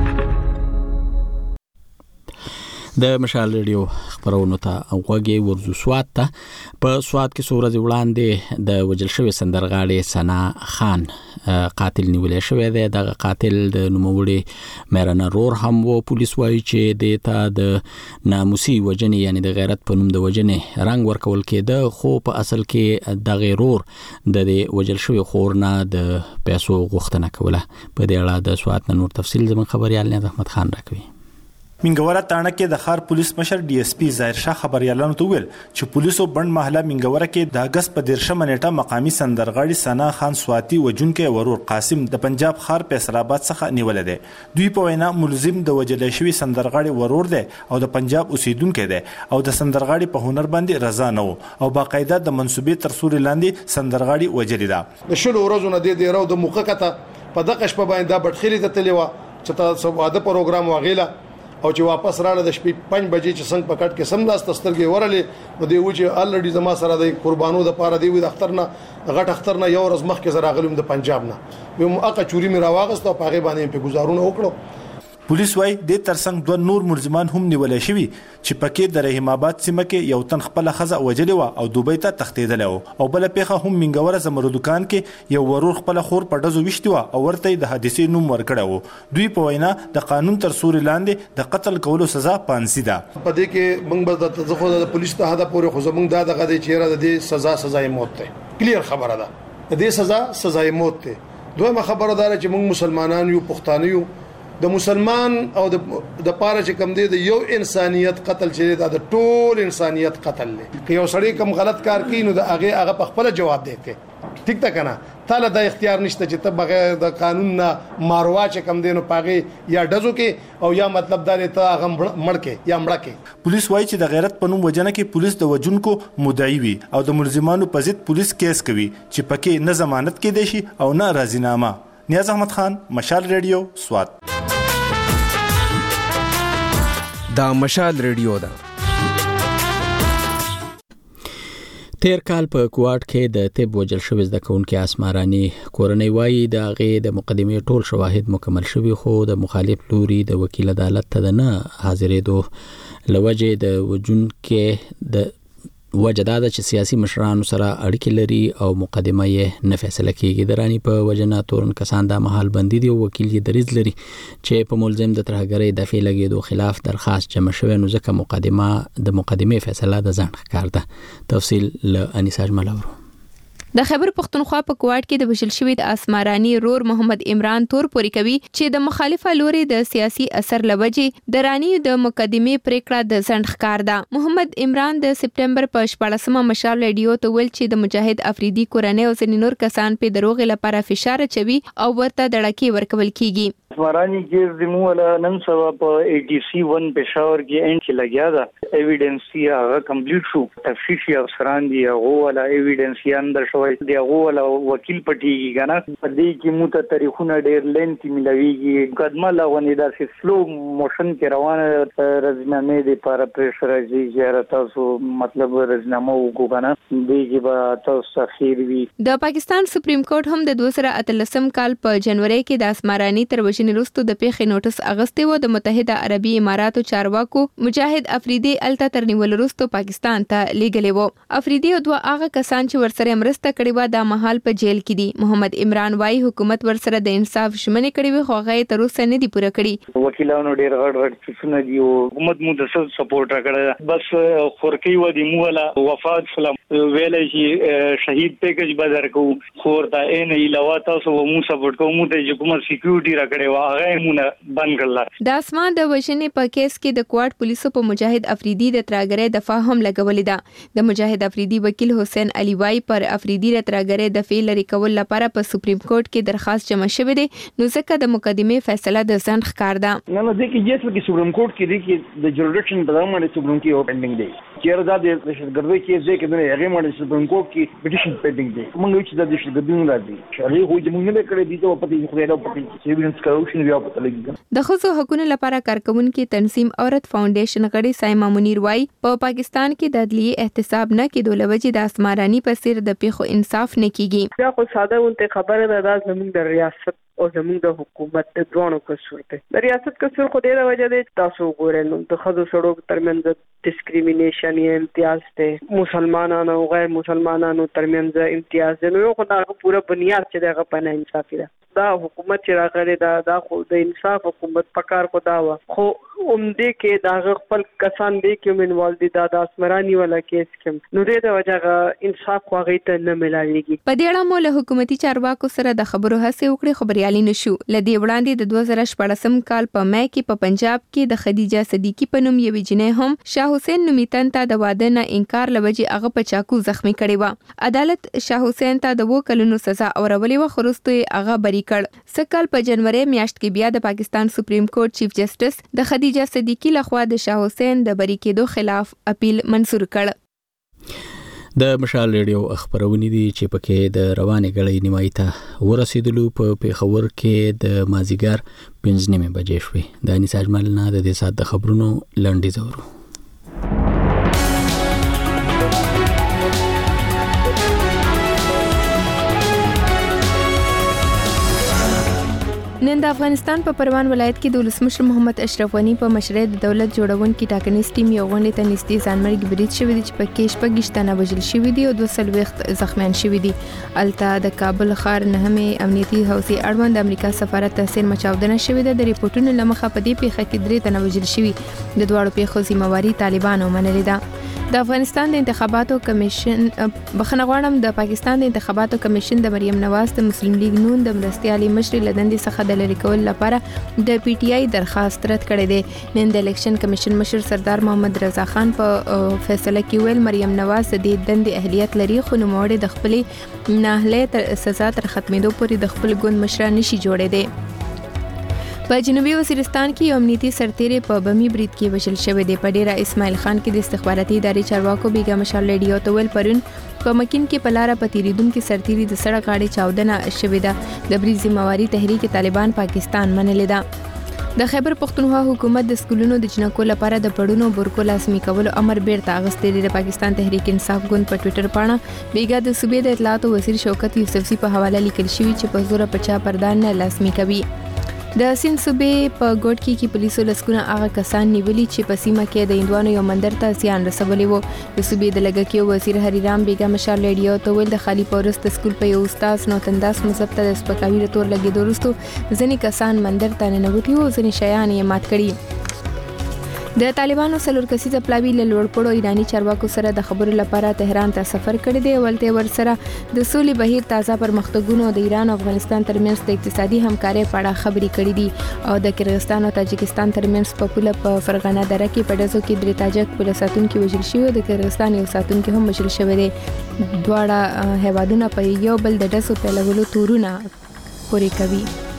د مشال ریډیو خبرونو ته اوغږی ورزو سواد ته په سواد کې سورز وړاندې د وجل شوی سندرغاړي سنا خان قاتل نیولې شوی دی. د قاتل د نوموړي مېرانه رور هم وو. پولیس وایي چې د ناموسي وجنې یعنی د غیرت په نوم د وجنې رنگ ورکول کېده، خو په اصل کې د غیرور د وجل شوی خورنه د پیسو غوښتنه کوله. په دې اړه د سواد نور تفصیل زموږ خبريال نه احمد خان راکوي. منګوره تاڼه کې د ښار پولیس مشر ډي اس پی ظاهر شاه خبريالانو ته ویل چې پولیسو بند محله منګوره کې د اگست په 13 نیټه مقامی سندرغاړي ثنا خان سواتی وجونکو ورور قاسم د پنجاب ښار فیصل آباد څخه نیول دي. دوی په وینا ملزم د وجل شوی سندرغاړي ورور دی او د پنجاب اوسیدونکو دی او د سندرغاړي په هنر باندې رضا نه او باقاعده د منسوبې تر سوري لاندې سندرغاړي وجل دا. د شلو ورځو نه دی راو د موقته په دغه شپه باندې د بټخيلي ته تلوا چې تاسو واده پروګرام وغیله او چې واپس رااله د شپې 5 بجې چې څنګه پکټ کې سم لاس تسترګې ورلې نو دی و چې الریډي زما سره د قربانو د پاره دی د اختر نه غټ اختر نه یو ورځ مخکې زرا غلم د پنجاب نه یو اقا چوری می راواغست او پاغه باندې په گزارونه وکړو. پولیس وايي د ترڅنګ دوه نور ملزمان هم نیول شوي چې پکې د رحیم آباد سیمه کې یو تن خپل خزه وجلې و او دوبۍ ته تښتېدل او بل پیخه هم منګوره زمرو دکان کې یو ورور خپل خور په دزو وشتي و او ورته د حادثې نوم ورکړو. دوی په وینا د قانون تر سوري لاندې د قتل کولو سزا پانسي ده. په دې کې موږ به د ځخو د پولیس ته هدا پورې خو زموږ د غدې چیرې د سزا سزای موت ته کلیر خبره ده. د دې سزا سزای موت ته دویمه خبره ده چې موږ مسلمانان یو پښتانه یو د مسلمان او د پاره چې کم دی د یو انسانيت قتل چې د ټول انسانيت قتل لې که یو سړی کم غلط کار کوي نو د هغه په خپل جواب دی کې ټیک تا کنه تعالی د اختیار نشته چې ته بغیر د قانون نه ماروا چې کم دی نو پاغه یا ډزو کې او یا مطلب دا ته هغه مړ کې یا مړه کې. پولیس وایي چې د غیرت په نوم وجنه کې پولیس د وجونکو مدعي وي او د ملزمانو په ضد پولیس کیس کوي چې پکې نه ضمانت کې دي شي او نه راضینامه. نیاز احمد خان، مشال ریډیو، سوات. دا مشال ریډیو ده. تیر کال په کوټ کې د طب وجل شوی زده کوونکي اسمارانی کورنۍ وایي د هغه د مقدمې ټول شواهد مکمل شوی خو د مخالف لوري د وکیل عدالت ته نه حاضرېدو لوجه د وجونکو د وجداد چې سیاسي مشرانو سره اړیکې لري او مقدمه یې نه فیصله کیږي. د رانی په وجنا تورن کسان د محل بندي دی او وکیل یې دریز لري چې په ملزم د ترهګرۍ د دفعې لګیدو خلاف درخواست جمع شوی نو ځکه مقدمه فیصله د ځان ښکار ده. تفصیل له انیسا جمالورو. د خیبر پختونخوا په کوټ کې د وشل شوی د اسمارانی رور محمد عمران تور پوری کوي چې د مخالفه لوري د سیاسي اثر لوجې د رانی د مقدمې پریکړه د ځنډ ښکار ده. محمد عمران د سپټمبر په 14مه مشال ریډیو ته ویل چې د مجاهد افریدي کورنۍ او ځینې نور کسان په دروغ لپاره فشار چوي او ورته دړکې ورکول کیږي. اسمارانی کې زموږ نن سبا په ATC 1 پېښور کې انټ کې لګیا ده ایویډنس یې هغه کمپلیټ شو. تفتیشي افسران دی هغه ولا ایویډنس یې اندر شوی دی هغه ولا وکیل پټیږي کنه په دې کې مو ته تاریخونه ډېر لینتي ملويږي قدمه لاغونې داسې سلو موشن کې روانه رزنامې د لپاره پریشر راځي چې تاسو مطلب رزنامه وګو کنه دېږي به تاسو خیر وي. د پاکستان سپریم کورټ هم د 2013 کال په جنوري کې د اسمارانی تر وروسته د پیښې نوټس اغستې و. د متحده عربي اماراتو چارواکو مجاهد افریدي الته تر نیول وروسته پاکستان ته لیږلی و. افریدي او دوه هغه کسان چې ورسره مرسته کړې و د مهال په جیل کې دي. محمد عمران وايي حکومت ورسره د انصاف ژمنې کړې وي خو هغه تر اوسه نه دي پوره کړې. وکیلانو ډېر غړ څه دی او حکومت مو د سپورټ راکړه بس خورکی و دی مولا وفات سلام ویلې چې شهید پیکج بدر کو خور دا ان علاوه تاسو مو سپورټ کوم ته حکومت سکیورټي راکړي هغه مونږ بند کړل. د اسمان د وژنې په کیس کې د کوټ پولیسو په مجاهد افریدي د ترهګرۍ دفاع هم لګولې ده. د مجاهد افریدي وکیل حسین علي وايي پر افریدي د ترهګرۍ دفاع لري کول لپاره په سپریم کورټ کې درخواست جمع شوې ده نو ځکه د مقدمې فیصله د ځنډ ښکار ده. نه د کې جېس کې سپریم کورټ کې د جوړډکشن په دغه باندې سپریم کې پینډینګ دی چیرې دا د شګردوی کې ځکه د هغه باندې سپریم کورټ کې پټیشن پینډینګ دی. موږ چې د شګردوی راځي چې هغه موږ نه کړی دي ته په دې خو دا په دې ایویډنس کاروشن بیا په لګي. د ښځو حقوقو لپاره کارکونکو تنظیم عورت فاونډیشن غړي سایما منیر وايي په پاکستان کې د عدلیه احتساب نه کېدو لوجې د اسمارانی په سیر د پیښو انصاف نه کیږي. دا خو ساده ونته خبره ده د زموږ د ریاست او زموږ د حکومت د دوانو قصور دی. د ریاست قصور خو ډیره وجه دی تاسو ګورئ نو د ښځو سړو ترمنځ ډیسکریمینیشن یا امتیاز دی مسلمانانو او غیر مسلمانانو ترمنځ امتیاز دی نو خو دا پوره بنیاد چې دغه په نه انصافي ده. دا حکومت چې راغلی دا خو د انصاف حکومت پکار کو دا و خو دې کې دا خپل کسان دي کې منوال دي دا د اسمرانی ولا کیس کې نو دې د وجهه انصاف خو غي ته نه ملایږي. په دې اړه مو له حکومتي چارواکو سره د خبرو هڅه وکړې خبريالي نشو. لدی وړاندې د 2014 کال په مې کې په پنجاب کې د خدیجه صدیقی په نوم یوې جنې هم شاه حسین نومیتن ته د واده نه انکار لوجه هغه په چاکو زخمی کړي و. عدالت شاه حسین ته د 2 کلونو سزا اورولې و خو وروسته هغه بری کړ. سکهال په جنوري میاشت کې بیا د پاکستان سپریم کورټ چیف جسټس د خدیجه صدیقی لخوا د شاه حسین د بری کېدو خلاف اپیل منسور کړ. د مشال ریډیو خبرونه دي چې پکې د روانې غړې نیمایي ته ورسېدلو په پیښور کې د مازیګر 5:30 بجې شوې. د انیس اجمل نه د دې سات د خبرونو لنډیز اورو. نن د افغانستان په پروان ولایت کې د ولسمشر محمد اشرف غنی په مشرۍ د دولت جوړونکو ټاکنیز ټیم یو غونډه ته نږدې ځانمرګ برید شوی دی چې په کې شپږشتنه وژل شوی دی او 200 زخمیان شوی دي. الته د کابل ښار نهمه امنیتي حوزې اړوند د امریکا سفارت تاثیر مچاودنه شوی ده. د ریپورتونو لمخه په دې پیښه کې 3 تنه وژل شوی. د دوړو پیښو ذمہواری طالبانو منلې ده. د افغانستان د انتخاباتو کمیشن بخنغوانم د پاکستان د انتخاباتو کمیشن د مریم نواز د مسلم لیگ نون د مرستيالي مشر لدندې څخه د لری کول لپاره د پی ټی آی درخواست رد کړی دی. نن د الیکشن کمیشن مشر سردار محمد رضا خان په فیصله کې ویل مریم نواز د دندې اهلیت لري خو نوموړي د خپل ناهله سزا تر ختمېدو پورې د خپل ګوند مشر نشي جوړې دی. په جنوبي وزیرستان کې یو امنیتي سرتیری په بمی برید کې وژل شوی دی. په ډیره اسماعیل خان کې د استخباراتي ادارې چارواکو بیګا مشال ریډیو ته ویل پرون په مکین کې پلاره پتیریدونکو سرتیری د سړک غاړې چاودنه شوې ده. د بری ذمہواری تحریک طالبان پاکستان منلې ده. د خیبر پختونخوا حکومت د سکولونو د جنکو لپاره د پړونو بورکو لازمي کولو امر بیرته اغستې دی. د پاکستان تحریک انصاف ګوند په ټوئیټر باندې بیګا د صوبې د اطلاعات وزیر شوکت یوسفزي په حواله لیکل شوی چې په زور پچا پردان نه لازمي کوي. د سین صوبې په ګوټ کې پولیسو لسکونه هغه کسان نیولي چې په سیمه کې د هندوانو یو مندر ته زیان رسولی وو. د صوبې د لګکیو وزیر هریرام بیګا مشال ریډیو ته ویل د خالی پورس د سکول په یو استاد نوتنداس مصب ته د سپکاوي رتور لګیدو وروسته ځینې کسان مندر ته ننوتي او ځینې شیان یې مات کړي. د طالبانو سلور کسیزه پلاوی له لوړپړو ایرانی چارواکو سره د خبرو لپاره تهران ته سفر کړی دی. ولته ورسره د سولې بهیر تازه پرمختګونو د ایران او افغانستان ترمنځ د اقتصادي همکارۍ په اړه خبرې کړې دي او د کرغستان او تاجکستان ترمنځ په پوله په فرغانه دره کې په دزو کې د تاجک پوله ساتونکو وژل شوی او د کرغستان یو ساتونکو هم وژل شوی دی. دواړه هیوادونه په یو بل د دسو په لولو تورونه پوري کوي.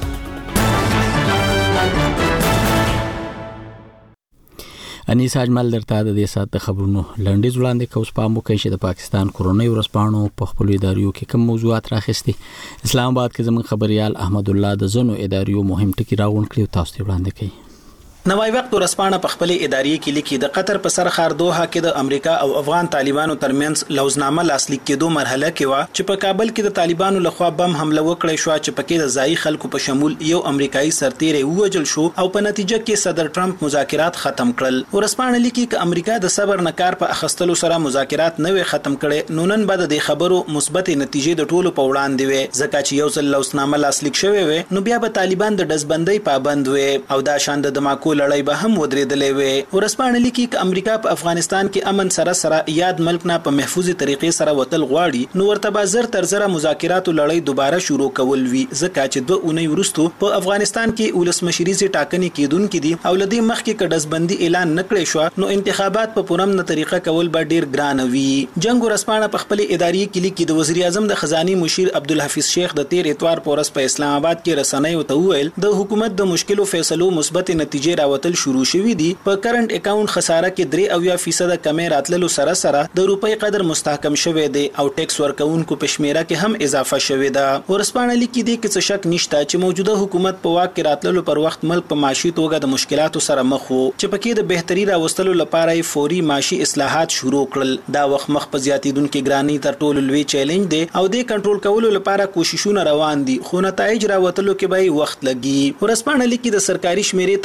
انیس اجمل درته د دې سات د خبرونو لنډیز وړاندې کوم پام وکړي چې د پاکستان کورونی ورسپانو په خپل اداریو کې کوم موضوعات راخستي. اسلام آباد کې زمون خبريال احمد الله د زنو اداریو مهم ټکی راغون کړی تاسو ته وړاندې کوي. نوای وخت ورسپانه په خپل ادارې کې لیکي د قطر په سر خار دوحه کې د امریکا او افغان طالبانو ترمنځ لوزنامه لاسلیک کېدو مرحله کې و چې په کابل کې د طالبانو لخوا بم حمله وکړې شو چې پکې د ځای خلکو په شمول یو امریکایي سرتیری ووجل شو او په نتیجه کې صدر ټرمپ مذاکرات ختم کړل. ورسپانه لیکي چې امریکا د صبر نکار په اخستلو سره مذاکرات نه وي ختم کړي نو نن بعد د خبرو مثبت نتیجې د ټولو په وړاندې وي ځکه چې یو ځل لوزنامه لاسلیک شوی وي نو بیا به طالبان د دزبندۍ پابند وي او دا شان د دماکو لړۍ به هم ودرېدلې وي. ورسپانه لیکي چې امریکا په افغانستان کې امن سره یاد ملک نه په محفوظ طریقې سره وتل غواړي نو ورته بازار تر زره مذاکرات لړۍ دوباره شروع کول وی ځکه چې 2 اونۍ وروسته په افغانستان کې ولسمشریزي ټاکنې کېدونکې دي او لدی مخکې کډزبندي اعلان نکړې شو نو انتخابات په پرمنه طریقه کول به ډیر ګران وي. جنگ ورسپانه په خپل ادارې کې لیکي د وزیر اعظم د خزاني مشیر عبدالحفیظ شیخ د 13 اتوار پورس په اسلام آباد کې رسنۍ ته ویل د حکومت د مشکلو فیصلو مثبت نتیجې راوتل شروع شوې دي. په کرنٹ اکاونټ خساره کې 3% کمې راتللو سره د روپۍ قدر مستحکم شوه دی او ټیکس ورکوونکو په شمیره کې هم اضافه شوه ده. ورسپانه لیکي دی چې څه شک نشته چې موجوده حکومت په واک کې راتللو پر وخت ملک په معاشي توګه د مشکلاتو سره مخ وو چې پکې د بهتري راوستلو لپاره فوري معاشي اصلاحات شروع کړل. دا وخت مخ په زیاتیدونکو ګرانی تر ټولو لوی چیلنج دی او د کنټرول کولو لپاره کوششونه روان دي خو نتایج راوتلو کې به وخت لګي. ورسپانه لیکي د سرکاري شمیرې تر مخه د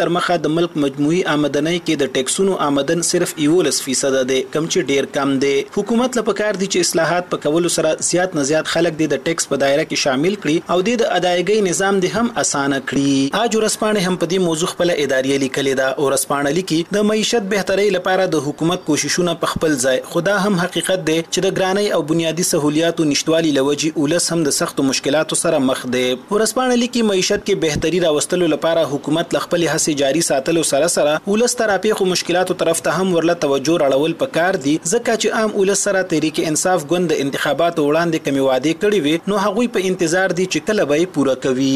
د ملک مجموعي آمدنۍ کې د ټیکسونو آمدن صرف 11% ده، کم چې ډیر کم ده. حکومت له پکار دي چې اصلاحات په کولو سره زیات نه زیات خلک د ټیکس په دایره کې شامل کړي او د ادایګۍ نظام د هم اسانه کړي. اج ورسپانه هم په دې موضوع خپل اداري لیکل ده او ورسپانه لیکي د معیشت بهتري لپاره د حکومت کوششونه په خپل ځای، خدا هم حقیقت ده چې د ګرانۍ او بنیادی سہولیاتو نشټوالي لوجي اولس هم د سخت مشکلاتو سره مخ ده. ورسپانه لیکي معیشت کې بهتري راوستلو لپاره حکومت خپل هڅې جاري ساتلو سره سره اولس ترافیق مشکلاتو طرف ته هم ورله توجه راړول پکار دي، ځکه چې عام اولس سره تحریک انصاف ګوند د انتخاباتو وړاندې کمی وعده کړې وي، نو هغوی په انتظار دي چې کله به پوره کوي.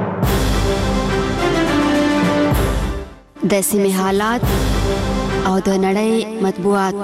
د سیمې حالات او د نړۍ مطبوعات.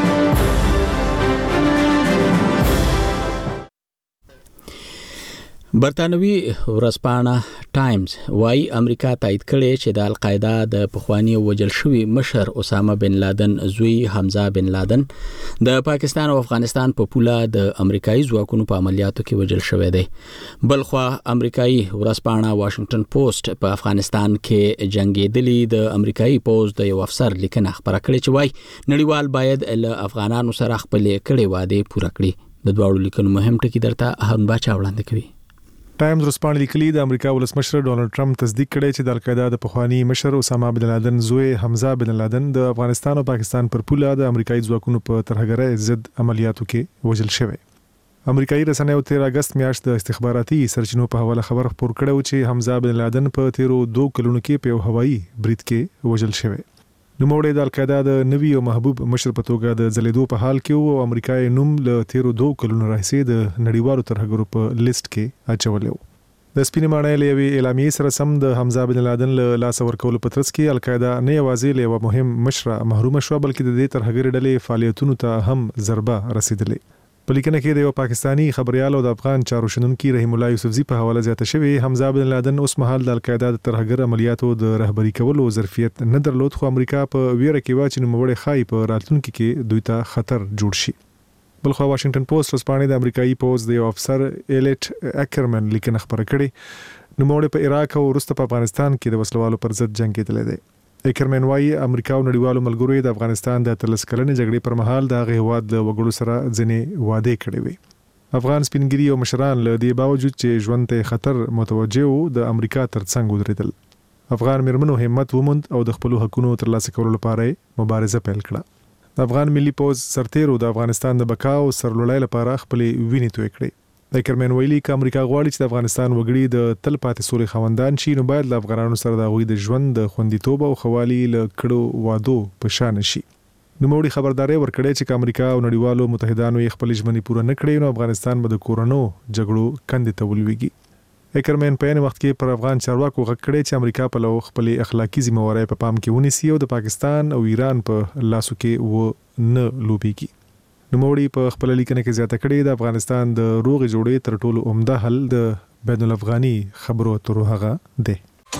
برتانوي ورځپاڼه ټایمز وايي امریکا تایید کړي چې د القاعده د پخوانی وجل شوی مشر اسامه بن لادن زوی حمزه بن لادن د پاکستان او افغانستان په پوله د امریکایي ځواکونو په عملیاتو کې وجل شوی دی. بلخوا امریکایي ورځپاڼه واشنگټن پوسټ په افغانستان کې جنگیدلی د امریکایي پوز د یو افسر لیکنه خبره کړې چې وايي نړیوال باید له افغانانو سره خپل کړي وعده پوره کړي. د دواړو لیکنو مهم ټکی درته هارون باچا وړاندې کوي. ټایمز ورسپانه لیکلي د امریکا ولسمشر ډونالد ټرمپ تصدیق کړی چې د القاعده د پخوانی مشر اسامه بن لادن زوی حمزه بن لادن د افغانستان او پاکستان پر پوله د امریکایي ځواکونو په ترهګرۍ ضد عملیاتو کې وژل شوی. امریکایي رسنیو 13 اگست میاشت د استخباراتي سرچینو په حواله خبر خپور کړو چې حمزه بن لادن په 2 کلونو کې په هوایي برید کې وژل شوی. نوموړی د القاعده د نوی او محبوب مشر په توګه د ځلیدو په حال کې او امریکایي نوم له 2 کلونو راهیسې د نړیوالو ترهګرو په لیست کې اچولی و. د سپینې ماڼۍ له یوې اعلامیې سره سم د حمزه بن لادن له لاس ورکولو په ترڅ کې القاعده نه یوازې له یو مهم مشر محروم شو بلکې د دې ترهګرۍ ډلې فعالیتونو ته هم ضربه رسیدلې. په لیکنه کې د یو پاکستانی خبريال او د افغان چارو شنونکي رحیم الله یوسفزي په حواله زیاته شوی حمزه بن لادن اوس مهال د القاعده د ترهګر عملیاتو د رهبری کولو ظرفیت نه درلود، خو امریکا په ویره کې و چې نوموړی خای په راتلونکي کې دوی ته خطر جوړ شي. بلخوا واشنگټن پوسټ ورسپانه د امریکایي پوز د یو افسر ایلیټ اکرمن لیکنه خبره کړې نوموړی په عراق او وروسته په افغانستان کې د وسلوالو پر ضد جنگیدلی دی. اکرمن وايي امریکا او نړیوالو ملګرو د افغانستان د 13 کلنې جګړې پر مهال د هیواد د وګړو سره ځینې وعده کړې وي. افغان سپینګری او مشران له دې باوجود چې ژوند ته خطر متوجه وو د امریکا ترڅنګ ودرېدل. افغان مرمنو همت وموند او د خپل حقوقو ترلاسه کولو لپاره مبارزه پیل کړه. د افغان ملي پوز سرتیرو د افغانستان د بقا او سرلوړۍ لپاره خپل وینې توی کړې. د کرمن ویلي ک امریکا غواړي چې د افغانستان وګړي د تل پاتې سولې خوندان شي، نو باید له افغانانو سره د غوي د ژوند د خوندیتوب او خوالي له کړو وادو په شان شي. نو موږ خبرداري ورکړې چې امریکا او نړیوالو متحدانو یې خپل ژمنې پوره نه کړې، نو افغانستان به د کورونو جګړو کندې ته ولويږي. اکرمن په یوه وخت کې پر افغان چارواکو غږ کړی چې امریکا په لور خپل اخلاقی ذمہواری په پام کې ونیسي او د پاکستان او ایران په لاسو کې و نه لوبيږي. نوموړي په خپل لیکنه کې زیاته کړې د افغانستان د روغ جوړې تر ټولو عمده حل د بین الافغاني خبرو اترو هغه دی.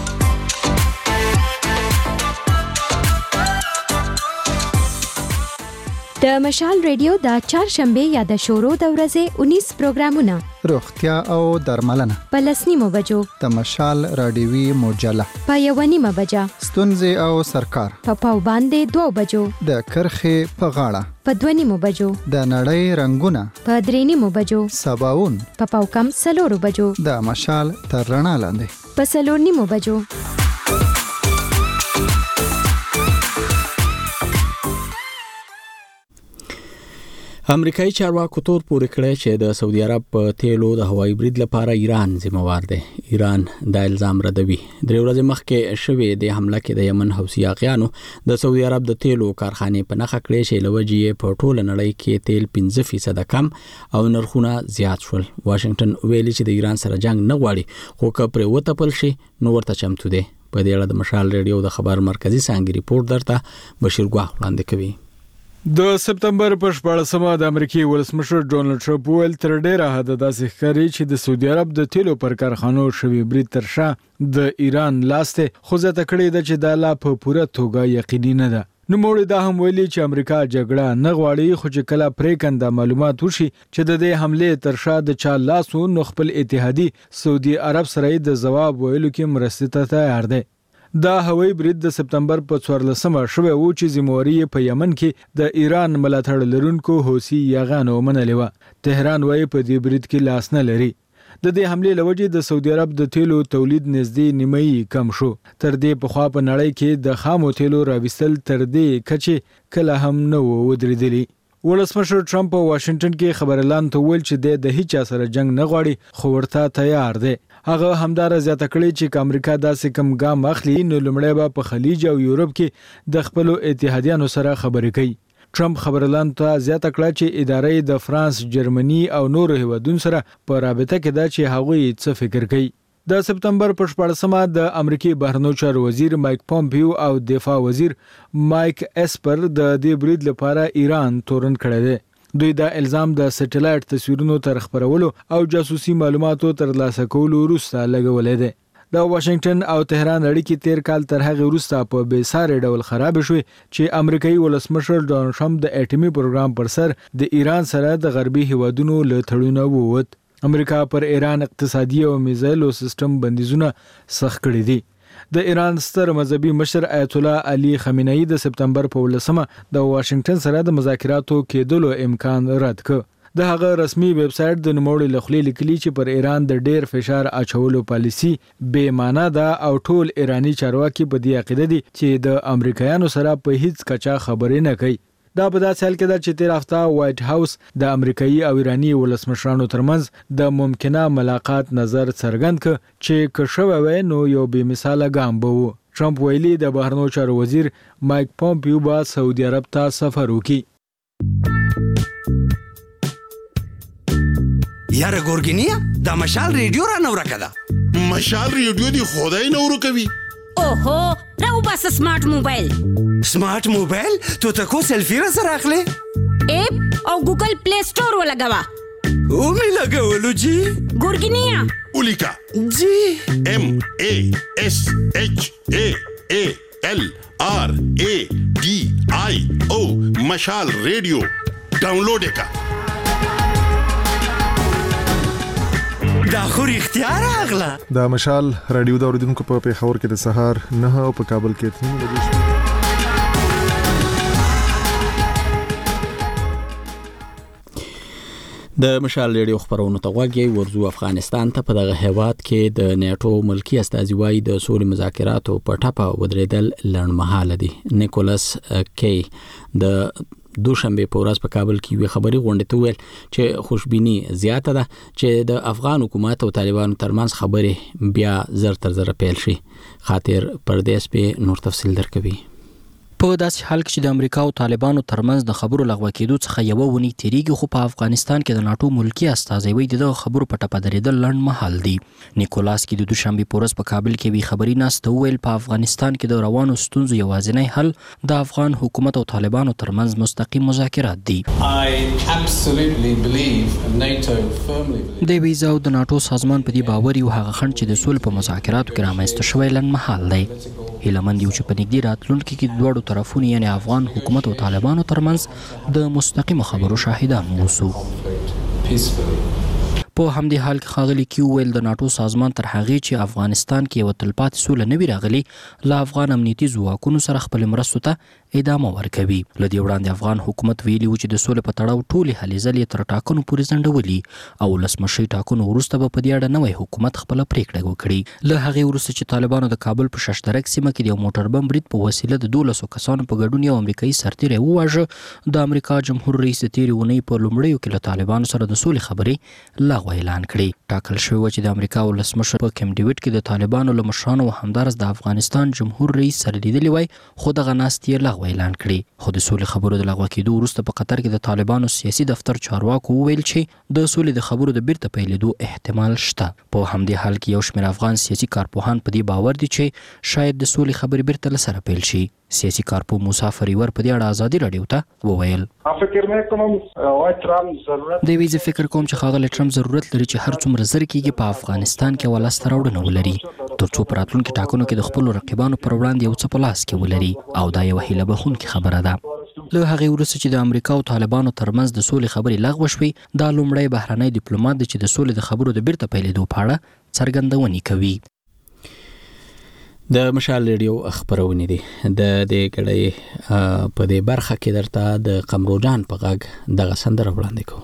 د مشال ریډیو د چهارشنبه یا د شورو د ورځې 19 پروګرامونه روغتیا او درملنه په 10 بجو د مشال رادیوي مجله په 1 بجه ستونزې او سرکار په باندې 2 بجو د کرخې په غاړه په 2 بجو د نړۍ رنگونه په 3 بجو سباون په پاوکم 4 بجو د مشال تر رڼا لاندې په 4 بجو. امریکایي چارواکو تور پورې کړی چې د سعودي عرب په تیلو د هوایي برید لپاره ایران ذمہوار دی. ایران دا الزام ردوي. درې ورځې مخکې شوې د حمله کې د یمن حوثیانو د سعودي عرب د تیلو کارخانې په نخښه کړې چې لوجې په ټوله نړۍ کې تیل 15% کم او نرخونه زیات شول. واشنگټن ویلي چې د ایران سره جنگ نه غواړي، خو که پرې وتپل شي نو ورته چمتو دی. په دې اړه د مشال ریډیو د خبر مرکزی څنګه ریپورت درته بشیر ګواه وړاندې کوي. د سپتمبر په 14مه د امریکای ولسمشر ډونالد ټرمپ ویل تر ډیره حد داسې ښکاري چې د سعودي عرب د تیلو پر کارخانو شوی برید تر شا د ایران لاسته خو زته کړی د چې د لا په پوره توګه یقیني نه ده. نو موږ دا هم ویلي چې امریکا جګړه نه غواړي، خو چې کله پریکنده معلومات وشي چې د دې حمله تر شا د چا لاسو نو خپل اتحادي سعودي عرب سره د جواب ویلو کې مرسته ته تیار دی. دا هوایي برید د سپتمبر په 14مه شوی و چې ذمہواری په یمن کې د ایران ملاتړ لرونکو حوثي یاغانو منلې و. تهران وايي په دې برید کې لاس نه لري. د دې حمله لوجې د سعودي عرب د تیلو تولید نږدې نیمایي کم شو. تر دې په خوا په نړۍ کې د خامو تیلو راوستل تر دې کچې کله هم نه ودرېدلي. ولسمشر ټرمپ په واشنگټن کې خبر اعلان ته ویل چې د هیڅ سره جنگ نه غواړي خو ورته تیار دی. هغه همدار زیاته کړی چې امریکا داسې کم ګام اخلي نو لومړی به په خلیج او یورپ کې د خپل اتحادیانو سره خبرې کوي. ټرمپ خبر اعلان ته زیاته کړه چې ادارې د فرانس، جرمني او نورو هیوادونو سره په رابطه کې ده چې هغوی څه فکر کوي. د سپتمبر په 14مه د امریکای بهرنیو چارو وزیر مایک پومپیو او دفاع وزیر مایک اسپر د دې برید لپاره ایران تورن کړی دی. دوی دا الزام د سټلایټ تصویرونو تر خبرولو او جاسوسي معلوماتو تر لاسه کولو وروسته لګولې ده. د واشنگټن او تهران اړیکې تیر کال تر هغه وروسته په بېساري ډول خراب شوې چې امریکایي ولسمشر ډونالډ ټرمپ د اټومي پروګرام پر سر د ایران سره د غربي هیوادونو له تړونه ووت. امریکا پر ایران اقتصادي او میزایلو سیستم بندیزونه سخت کړي دي. د ایران ستر مذهبي مشر آیت الله علي خامنه‌ای د سپتمبر په 18مه د واشنگټن سره د مذاکراتو کېدلو امکان رد کړ. د هغه رسمي ویب سټ د نوموړي لخوا لیکلي چې پر ایران د ډیر فشار اچولو پالیسی بې معنا ده او ټول ایرانی چارواکي په دې عقیده دي چې د امریکایانو سره په هیڅ کچا خبرې نه کوي. دا په داسې حال کې ده چې تیر هفته وایټ هاوس د امریکایي او ایرانی ولسمشرانو ترمنځ د ممکنه ملاقات نظر څرګند کړ چې که شوی وای نو یو بې مثاله ګام به و. ټرمپ ویلي د بهرنیو چارو وزیر مایک پومپیو به سعودي عرب ته سفر وکړي. یاره ګورګینیا دا مشال ریډیو را نو راکړه. مشال ریډیو دی خدای نو ورکوي. اوهو راو بس سمارټ موبایل. سمارټ موبایل تو تکو سیلفی را سره اخلي اپ او ګوګل پلی سٹور ولګوا. او می لګولو جی ګورګینیا اولیکا جی ام ا اس اچ ا ا ال ار ا ډي آی او مشال ریډیو ډاونلوډ کا. دا خو اختیار اغلا. دا مشال رادیو دا اوریدونکو په پیښور کې د سهار 9 او په کابل کې 3 بجې. د مشال ریډیو خبرونو ته غوږی ورزو افغانستان ته په دغه هیواد کې د نیټو ملکی استازیوي د سولې مذاکراتو په ټاپه ودرېدل لړمحاله دي. نیکولاس کی د دوشنبه په ورځ په کابل کې وی خبري غونډه ته ویل چې خوشبيني زیاته ده چې د افغان حکومت او طالبانو ترمنځ خبرې بیا زر تر زر پیل شي. خاطر پردیس په نور تفصیل درکوي. په داسې حال کې چې د امریکا او طالبانو ترمنځ د خبرو لغوه کېدو څخه یو ونی تیریږي خو په افغانستان کې د ناتو ملکی استازیوي د خبرو په ټاپه درېدل لړن مهال دی. نیکولاس کی د دوشنبه په ورځ په کابل کې وی خبري ناسته ویل په افغانستان کې د روانو ستونزو یوازینی حل د افغان حکومت او طالبانو ترمنځ مستقیم مذاکرات دي. د ویزا او د ناتو سازمان په دې باور یو هغه خنډ چې د سولې په مذاکراتو کې رامنځته شوی لړن مهال دی. هیلمند یو چې په نږدې راتلونکي کې دوړو طرفونو یعنی افغان حکومت او طالبانو ترمنځ د مستقیم خبرو شاهدان اوسو. په همدې حال کې ښاغلي کیو ویل د ناتو سازمان تر هغې چې افغانستان کې یو تلپاتې سوله نه وي راغلي له افغان امنیتي ځواکونو سره خپل مرستو ته ادامه ورکوي. له دې وړاندې افغان حکومت ویلي و چې د سولې په تړاو ټولې هلې ځلې تر ټاکنو پورې ځنډولي او ولسمشي ټاکنو وروسته به په دې اړه نوی حکومت خپله پریکړه وکړي. له هغې وروسته چې طالبانو د کابل په ششترک سیمه کې د یو موټر بم برید په وسیله د 12 کسانو په ګډون یو امریکایي سرتیری وواژه، د امریکا جمهور رئیس د تېرې اونۍ په لومړیو کې له طالبانو سره د سولې خبرې لغوه اعلان کړي. ټاکل شوی و چې د امریکا ولسمشر په کیمپ ډیوډ کې د طالبانو له مشرانو او همدارس د افغانستان جمهور رئیس سره لیدلی وای خو دغه ناستې یې لغوه اعلان کړي. خو د سولې خبرو د لغوه کېدو وروسته په قطر کې د طالبانو سیاسي دفتر چارواکو وویل چې د سولې د خبرو د بیرته پیلېدو احتمال شته. په همدې حال کې یو شمېر افغان سیاسي کارپوهان په دې باور دي چې شاید د سولې خبرې بیرته له سره پیل شي. سیاسي کارپو موسی فریور په دې اړه ازادي راډیو ته وویل د ویزه فکر کوم چې ښاغلی ټرمپ ضرورت لري چې هر څومره زر کېږي په افغانستان کې یوه لاسته راوړنه ولري ترڅو په راتلونکي ټاکنو کې د خپلو رقیبانو پر وړاندې یو څه په لاس کې ولري او دا یوه هیله بښونکې خبره ده. له هغې وروسته چې د امریکا او طالبانو ترمنځ د سولې خبرې لغوه شوې، دا لومړی بهرنی ډیپلومات دی چې د سولې د خبرو د بیرته پیلېدو په اړه څرګندونې کوي. د مشال ریډیو خبرونه دي د دې کړي په دې برخه کې درته د قمروجان په غږ دغه سندره وړاندې کوم.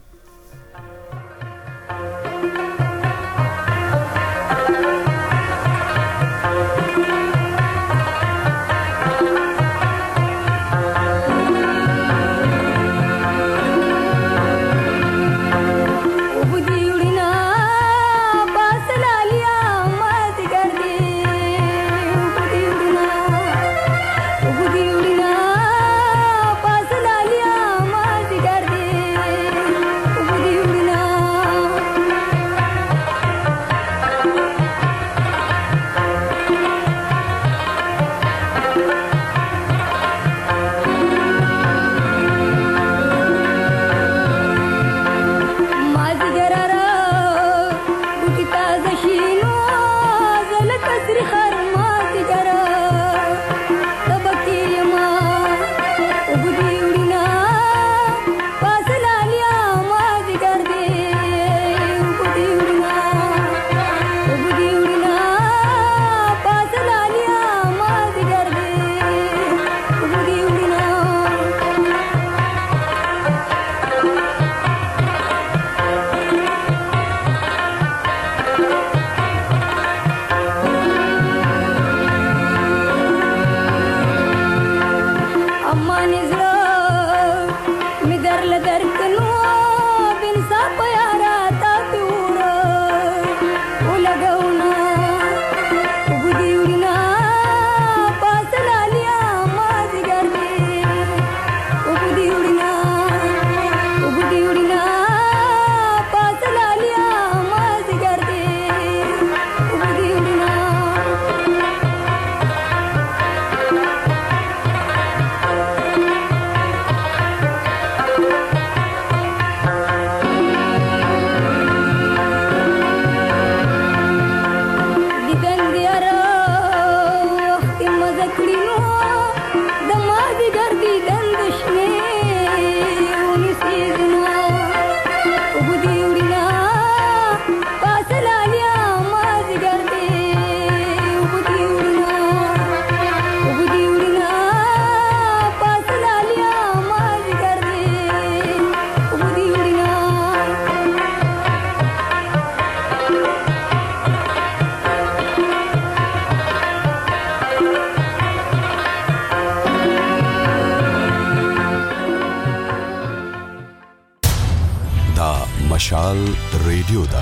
مشال ریډیو دا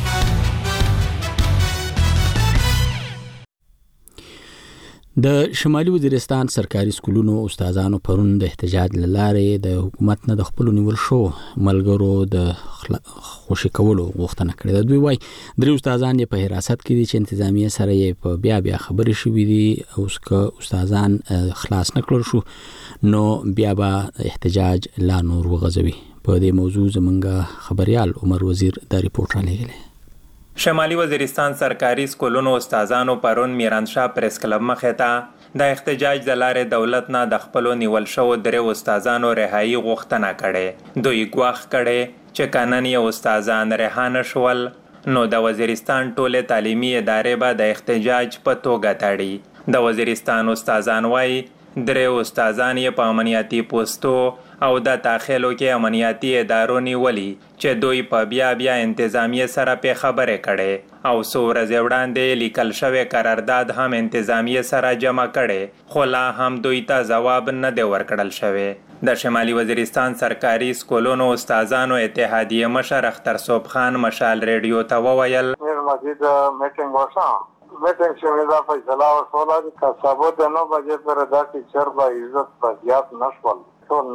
د شمالي وزیرستان سرکاري سکولونو استادانو پرون د احتجاج لاره د حکومت نه د خپل نیول شو ملګرو د خوشی کولو غوښتنه کړې ده. دوی وايي درې استادان په حراست کې دي چې انتظامیه سره یې په بیا خبرې شوې دي. اوس که استادان خلاص نکړل شو نو بیا به احتجاج لا نور وغځوي. په دې موضوع زمونږ خبريال عمر وزیر د ریپورت را لګلې. شمالي وزیرستان سرکاري سکولونو استادانو پرون میرانشاه پریس کلب مخې ته د احتجاج د لارې دولت نه د خپل نیول شو درې استادانو رهایی غوښتنه کړې. دوی ګواښ کړي چې قانوني استادان رهانه شول نو د وزیرستان ټوله تعلیمي ادارې به د احتجاج په توګه تړي. د وزیرستان استادان وايي درې استادان یې په امنیتي پوسټو او د داخلو کې امنیتي ادارو نیولي چې دوی په بیا انتظامیه سره په خبره کړي او څو ورځې وړاندې لیکل شوی قرارداد هم انتظامیه سره جمع کړي خو لا هم دوی ته جواب نه دی ورکړل شوی. د شمالي وزیرستان سرکاري سکولونو استادانو اتحادیه مشر اختر صوب خان مشال ریډیو ته وویل مزید میټینګ وشو میټینګ شوی دا فیصله وشوله چې سبا د 9 بجې پر دا ټیچر به عزت په زیات نشول.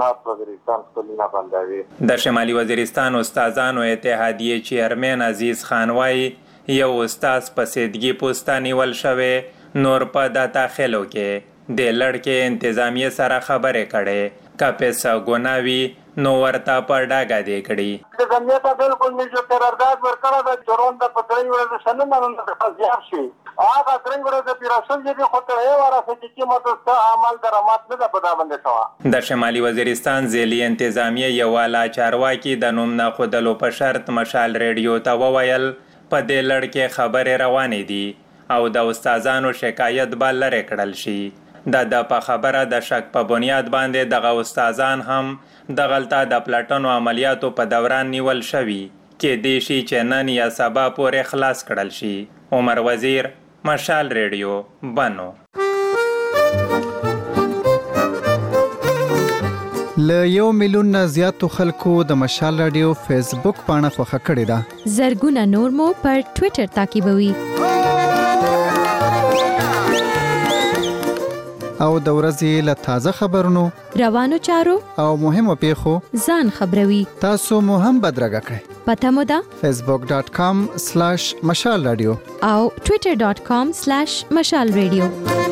د شمالي وزیرستان استادانو اتحادیه چیرمن عزیز خان وايي یو استاد په سیدګي پوسټه نیول شوی نور په د داخلو کې د لړکې انتظامیه سره خبرې کړي که پیسه ګناوي نو ورته په ډاګه دی کړي. د زمینه ته بالکل نشو قرارداد ورکړه د چورون د پټړی ورته شنه مانند د ځاب شي هغه درنګ ورته پیراسل دي خو ته یې ورته چې مدرسه عمل درامات نه ده په دا باندې شو. د شمالي وزیرستان ځلی انتظامیه یواله چارواکي د نوم نه خودلو په شرط مشال ریډیو ته وویل په دې لړ کې خبرې روانې دي او د استادانو شکایت به لرې کړل شي. د په خبره د شک په بنیاد باندې دغه استادان هم د غلطه د پلاټونو عملیاتو په دوران نیول شوي کېدای شي چې نن یا سبا پورې خلاص کړل شي. عمر وزیر، مشال ریډیو، بنو. ل 1 میلیون نه زیاتو خلکو د مشال رادیو فیسبوک پاڼه خوښه کړې ده. زرګونه نور مو پر ټوئیټر تعقیبوي. او د ورځې له تازه خبرونو، روانو چارو او مهمو پیښو ځان خبروي. تاسو مو هم بدرګه کړئ. پته مو ده facebook.com/مشال رادیو او twitter.com/مشال رادیو.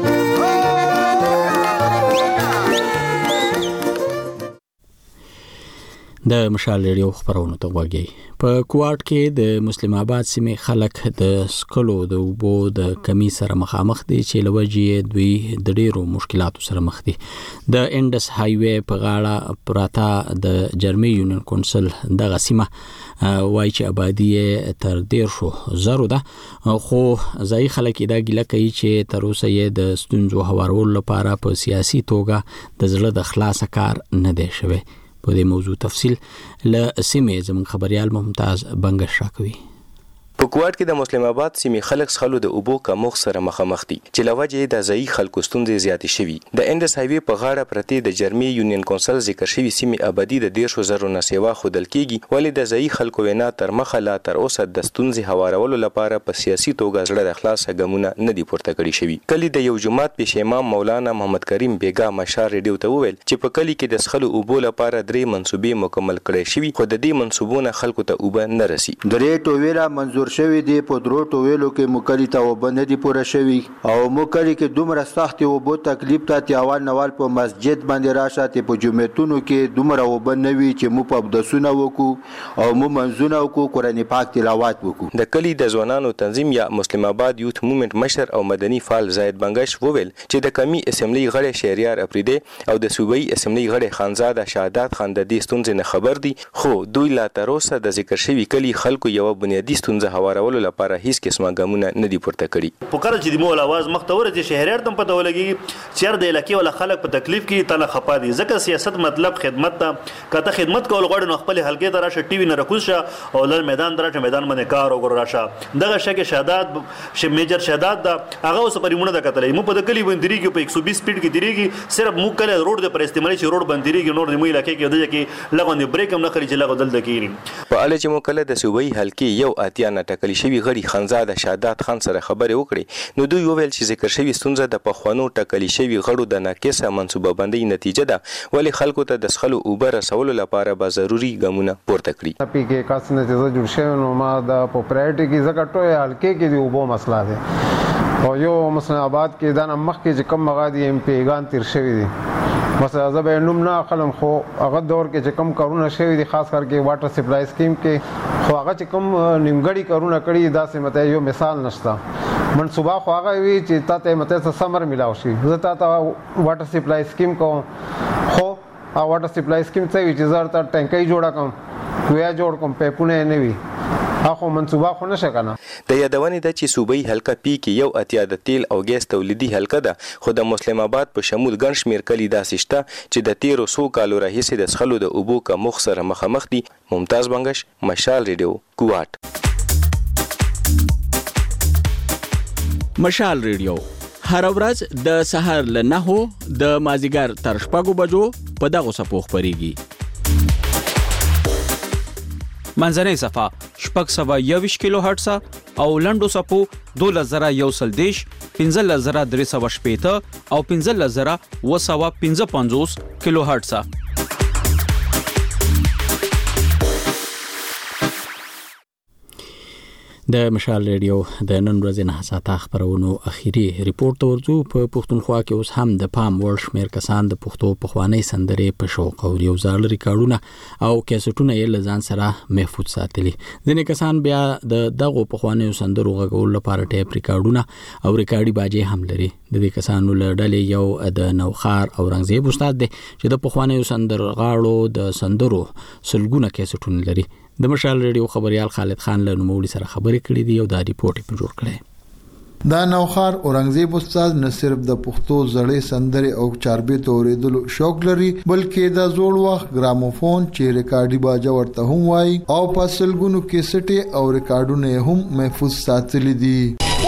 د مشال ریډیو خبرونه ته وګورئ. په کوارټ کې د مسلم آباد سیمې خلک د سکلو د اوبو د کمی سره مخامخ دي چې لوجې دوی د ډیرو مشکلاتو سره مخ دي. د انډس های وې په غاړه پراته د جرمني یونین کونسل د غسیمه وای چې آبادی تر 100,000 ده، خو ځای خلک دا ګیله کوي چې تر اوسه یې د ستونزو هوارولو لپاره په سیاسي توګه د زړه د خلاص کار نه دی شوی. په دې موضوع تفصیل له سیمې زموږ خبريال ممتاز بنگش راکوي. په کوارټ کې د مسلم آباد سیمې خلک سخلو د اوبو کمښت سره مخامخ دي چې لوجې د ځای خلکو ستونزې زیاتې شوي. د انډس های وې په غاړه پرته د جرمني یونین کونسل ذکر شوی سیمې آبادی د 100,000 نه سیوا خودل کیږي، ولې د ځای خلکو وینا تر مخه لا تر اوسه د ستونزې هوارولو لپاره په سیاسي توګه زړه د خلاص ګامونه نه دی پورته کړی شوی. کلی د یو جماعت پیش امام مولانا محمد کریم بیگا مشال ریډیو ته وویل چې په کلی کې د سخلو اوبو لپاره 3 منصوبې مکمل کړي شوی، خو د دې منصوبونه خلکو ته اوبه نه رسي. درې ټویرا منظور شوی دی په دروټو ویلو کې مکلی ته وبنه دی پوره شوی او مکلی کې دومره سخت وبو تکلیف ته تیوال نوال په مسجد باندې راشه په جمعتونو کې دومره وبنه وی چې مو په دسونه وکړو او مو منځونه وکړو، قرآن پاک تلاوت وکړو. د کلی د ځوانانو تنظیم یا مسلم آباد یوث موومېنټ مشر او مدني فعال زاید بنگش وویل چې د کمی اسمبلی غړي شهریار افریدی او د صوبایي اسمبلی غړي خانزاده شهادت خان د دې ستونزې نه خبر دي، خو دوی لا تر اوسه د ذکر شوی کلی خلکو یو بنیادی ستونزه هوارولو لپاره هیڅ قسمه ګامونه نه دی پورته کړي. په کار چې د مول आवाज مختور دي شهریار تم پته ولګي چې د علاقې ولا خلک په تکلیف کې تنه خپا دي، ځکه سیاست مطلب خدمت ته کته خدمت کول غواړي نو خپل حلقې ته راشه ټي وي نه راکوشه او لر میدان دراشه میدان باندې کار وګور راشه. دغه شګه شهادت میجر شهادت دا هغه اوس پریمونه د کتلې مو په د کلی باندې ریږي په 120 سپیډ کې دیریږي، صرف مو کله روډ د پر استعمالي چې روډ باندې ریږي نور د مو علاقې کې د کې لغونې بریک هم نه خري چې لغو دل دکېږي. په اله چې مو کله د صوبایي حلقې یو اتیا نه ټکلی شوی غړي خانزاده شهادت خان سره خبرې وکړي نو دوی وویل چې ذکر شوی ستونزه د پخوانو ټکلی شوی غړو د ناقصه منصوبه بندۍ نتیجه ده، ولې خلکو ته د سخلو اوبه رسولو لپاره به ضروري ګامونه پورته کړي. پی کې کاس نتیجه جوړ شوی نو ما د پراپرټي کې ځکه ټوې حلقې کې دی اوبو مسله ده او یو مسلم آباد کې دا مخ کې چې کم مغادي ایم پی ګان تیر شوی دي مثلا زبې نوم نه خلم خو هغه دور کې چې کم کارونه شوی دي خاص کر کې واټر سپلای سکیم کې خو هغه چې کم نیمګړی کارونه کړی دا سم ته یو مثال نشته منصوبه خو هغه وی چې تاسو مته سمر ملاو شي زه تاسو واټر سپلای سکیم کوم خو واټر سپلای سکیم څه چې زړه ته ټانکۍ جوړه کوم کویا جوړ کوم پېپونه نه وی اخو منصوبه خو نشه کنه. د یادونې د چې صوبایي حلقه پی کې یو اتیا د تیل او ګیس تولیدي حلقه ده، خو د مسلم آباد په شمول ګڼ شمېر کلي داسې شته چې د 1300 کالو راهیسې د سخلو د اوبو کمښت سره مخامخ دي. ممتاز بنگش، مشال ریډیو، کوارټ. مشال ریډیو هر ورځ د سحر له 9 د مازیګر تر 6 بجو په دغه صفو خبريږي. منځنۍ صفه 621 کیلو هرتز او لنډو صفو 2110 15380 او 15255 کیلو هرتز. د مشال ریډیو د نن ورځې نه ساته خبرونو اخیری ریپورت ورځو. په پښتونخوا کې اوس هم د پام وړ شمېر کسان د پښتو پخوانی سندرې په شوق او یو ځل ریکارډونه او کیسټونه یې لزان سره محفوظ ساتلي. ځینې کسان بیا د دغه پخوانی سندرو غږول لپاره ټیپ ریکارډونه او ریکارډي باجې هم لري. د دې کسانو له ډلې یو د نوخار او رنگزیب استاد دی چې د پخوانی سندرغاړو د سندرو سلګونه کیسټونه لري. د مشال ریډیو خبريال خالد خان له نوموړي سره خبرې کړې دي او دا ریپورت په جوړ کړی. دا نوخار اورنګزیب استاد نه صرف د پښتو زړې سندرې او چاربیت اوریدلو شوق لري بلکې د زوړ وخت ګراموفون چې ریکارډي باجه ورته هم وایي او په سلګونو کیسټي او ریکارډونه هم محفوظ ساتلي دي.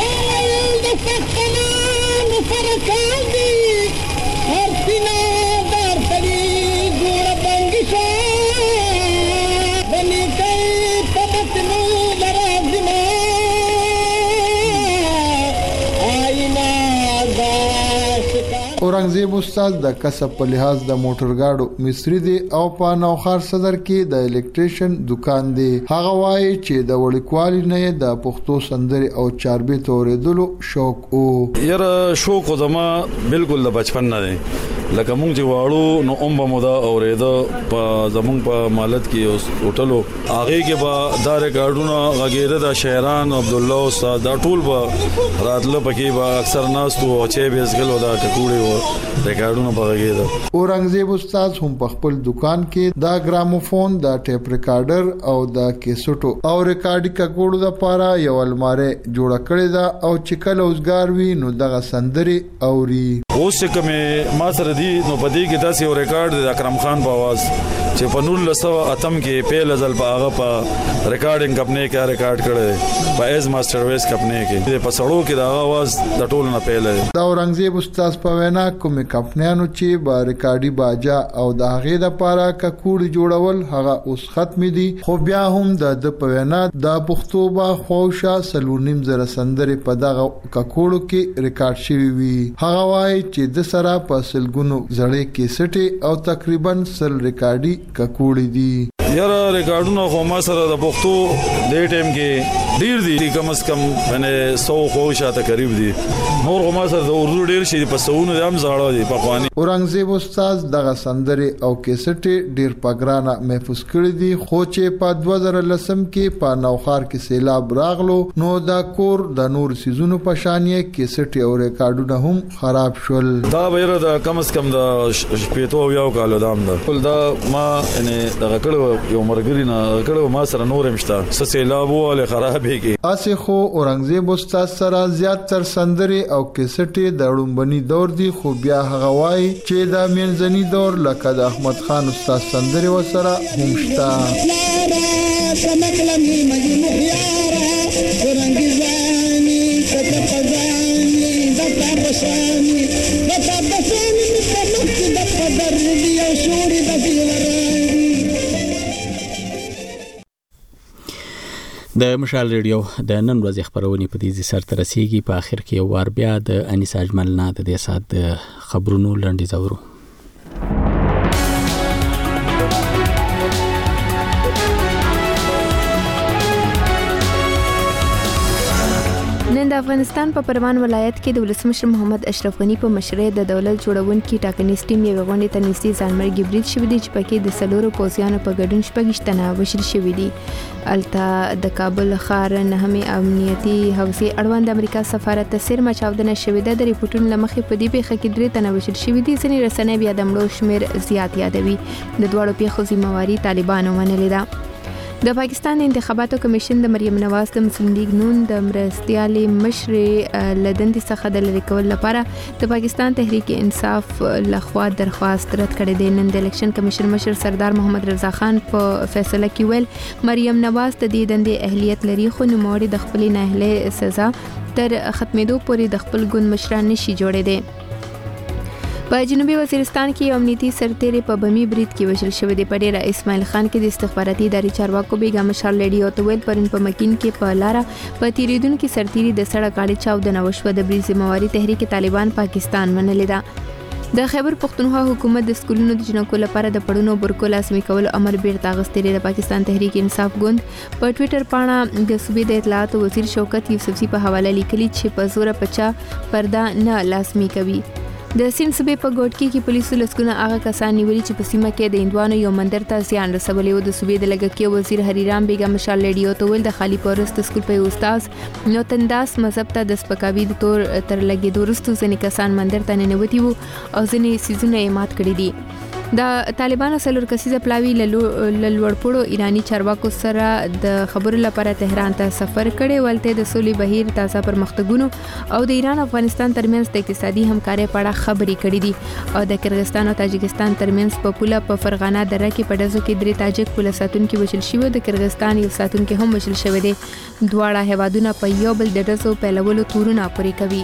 اورنګزیب استاد د کسب په لحاظ د موټرګاډو مصری دی او په نوخار صدر کې د الکتریشن دکان دی. هغه وایي چې د وړکوالي نه د پښتو سندري او چاربیت اوریدلو شوق او یره شوق زما بالکل د بچپن نه دی لکه مونږ چې واړو نو اومبه مودا اوریدا په زمونږ په مالت کې هوټلو هغه کې به دا ریکارډونه غږیده د شهران عبد الله استاد دا ټول به راتله پکې به اکثر ناس تو چې به زګلو دا کټوړي ریکارډونه بغیده. اورنګزیب استاد هم په خپل دکان کې دا ګراموفون دا ټیپ ریکارډر او دا کیسټو او ریکارډي کګوړو د پاره یو الماره جوړ کړی دا او چې کله اوسګار وی نو دغه سندري اوري. اوس کومه ما سره دی نو پدې کې تاسو یو ریکارډ د اکرم خان په आवाज چې په 1908 کې په لزل په هغه په ریکارډینګ کمپنی کې ریکارډ کړی په ایز ماستر ویس کمپنی کې په سړو کې د आवाज د ټول نه پیله. دا اورنګزیب استاد په وینا کومه کمپنیانو چې با ریکارډي باجا او د هغه د پاره ککوړ جوړول هغه اوس ختم دي خو بیا هم د په وینا د پښتو با خوشا سلونیم زره سندري په دغه ککوړو کې ریکارډ شوی وي. هغه وایي چې د سره په سلګونو زړې کیسټي او تقریبا سل ریکارډي ککوړي دي. یاره ریکارډونه خو ما سره د پښتو د ټیم کې ډیر دي کم از کم باندې 100 خو شاته قریب دي نور خو ما سره د اردو ډیر شي په سونو د هم زاړه دي په خواني. اورنګزیب استاد دغه سندري او کیسټي ډیر پګرانه محفوظ کړی دي خو چې په 2010 کې په نوخار کې سیلاب راغلو نو دا کور د نور سيزونو په شانې کیسټي او ریکارډونه هم خراب شول. دا بیره د کم از کم د شپېتو یو کال دام ده ول دا ما نه دغه کړو یو مرګري نه کړو ما سره نور مشته سیلاب وله خرابې کې اسه خو اورنګزیب استاد سره زیات تر سندري او کیسټي د اړومبني دور دي خو بیا هغه وای چې د منځني دور لکه د احمد خان استاد سندري وسره هم شته. د مشال ریډیو د نن ورځې خبرونه په دې سر تر رسیدي په اخر کې یو وار بیا د انیس اجمل نه د دې سات د خبرونو لنډي زورو. نن د افغانستان په پروان ولایت کې د ولسمشر محمد اشرف غنی په مشرۍ د دولت جوړونکو ټاکنیز ټیم یو غونډه ته نږدې ځانمرګي برید شوی دی چې پکې د سلورو پوځیانو په ګډون شپږشتنه وشل شوی دی. الته د کابل ښار نهمه امنیتي حوزې اړوند امریکا سفارت ته سر مچاودنه شوې ده. د ریپورتونو لمخې په دې پیښه کې درې تنه وشل شوی دي. ځینې رسنۍ بیا د مړو شمیر زیات یادوي. د دواړو پیښو ذمہواری طالبانو منلې ده. د پاکستان انتخاباتو کمیشن د مریم نواز د مسلم لیگ نون د مرستيالي مشرې لدندې څخه د لری کول لپاره د پاکستان تحریک انصاف لخوا درخواست رد کړې ده. نن د الیکشن کمیشن مشر سردار محمد رضا خان په فیصله کې ویل مریم نواز د دې دندې اهلیت لري خو نوموړي د خپل نه اهله سزا تر ختمېدو پورې د خپل ګوند مشران نشي جوړېدي. په جنوبي وزیرستان کې یو امنیتي سرتېری په بمي برید کې وژل شوی دی. په ډیره اسماعیل خان کې د استخباراتي ادارې چارواکو بیګم مشال ریډیو ته ویل پرون په مکین کې په لاره په تیریدونکو سرتېری د سړک غاړې چاودنه وشوه. د برید ذمہواری تحریک طالبان پاکستان منلې ده. د خیبر پختونخوا حکومت د سکولونو د جنکو لپاره د پړونو برکو لازمي کول امر بیرته اخیستل. د پاکستان تحریک انصاف ګوند په ټوئیټر باندې د صوبې د اطلاعات وزیر شوکت یوسفزي په حواله لیکلي چې په زور پچا پرده نه لازمي کوي. د سین صوبې په ګوټکی کې پولیسو لسکونه هغه کسان نیولي چې په سیمه کې د هندوانو یو مندر ته زیان رسولی و. د صوبې د لګکي وزیر هریرام بیګم مشال ریډیو ته ویل د خالی پورست سکول په استاد نو تنداس مذهب ته د سپکاوي د تور تر لګي دورستو ځنې کسان مندر ته ننوتی وو او ځنې سيزونه یې مات کړی دي. د طالبانو سلور کسیزه پلاوی لوړپوړو ایرانی چارواکو سره د خبرو لپاره تهران ته سفر کړي ولته د سولې بهیر تازه پرمختګونو او د ایران او افغانستان ترمنځ د اقتصادي همکارۍ په اړه خبرې کړې دي او د کرغستان او تاجکستان ترمنځ په پوله په فرغانه دره کې په دزو کې درې تاجک پوله ساتونکو وشل شوی د کرغستان یو ساتونکو هم وشل شوی دی دواړه هوادونه په یو بل د دزو پیلولو تورونه پوري کوي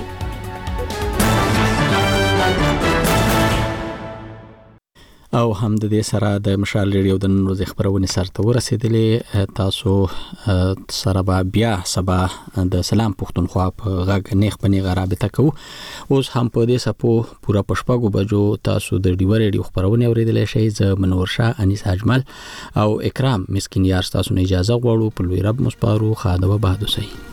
او هم د دې سره د مشال ریډیو د نن ورځې خبرونه سره ورسېدلې تاسو سره بیا سبا د سلام پښتونخوا په غږ نیخ پنی غرابته کو اوس هم په دې سپو پورا پښپاګو بجو تاسو د ډیو ریډیو خبرونه اوریدلې شئ ز منور شاه انیس اجمل او اکرام مسکین یار تاسو نه اجازه غواړو په لوی رب مصپارو خادو بهادو سي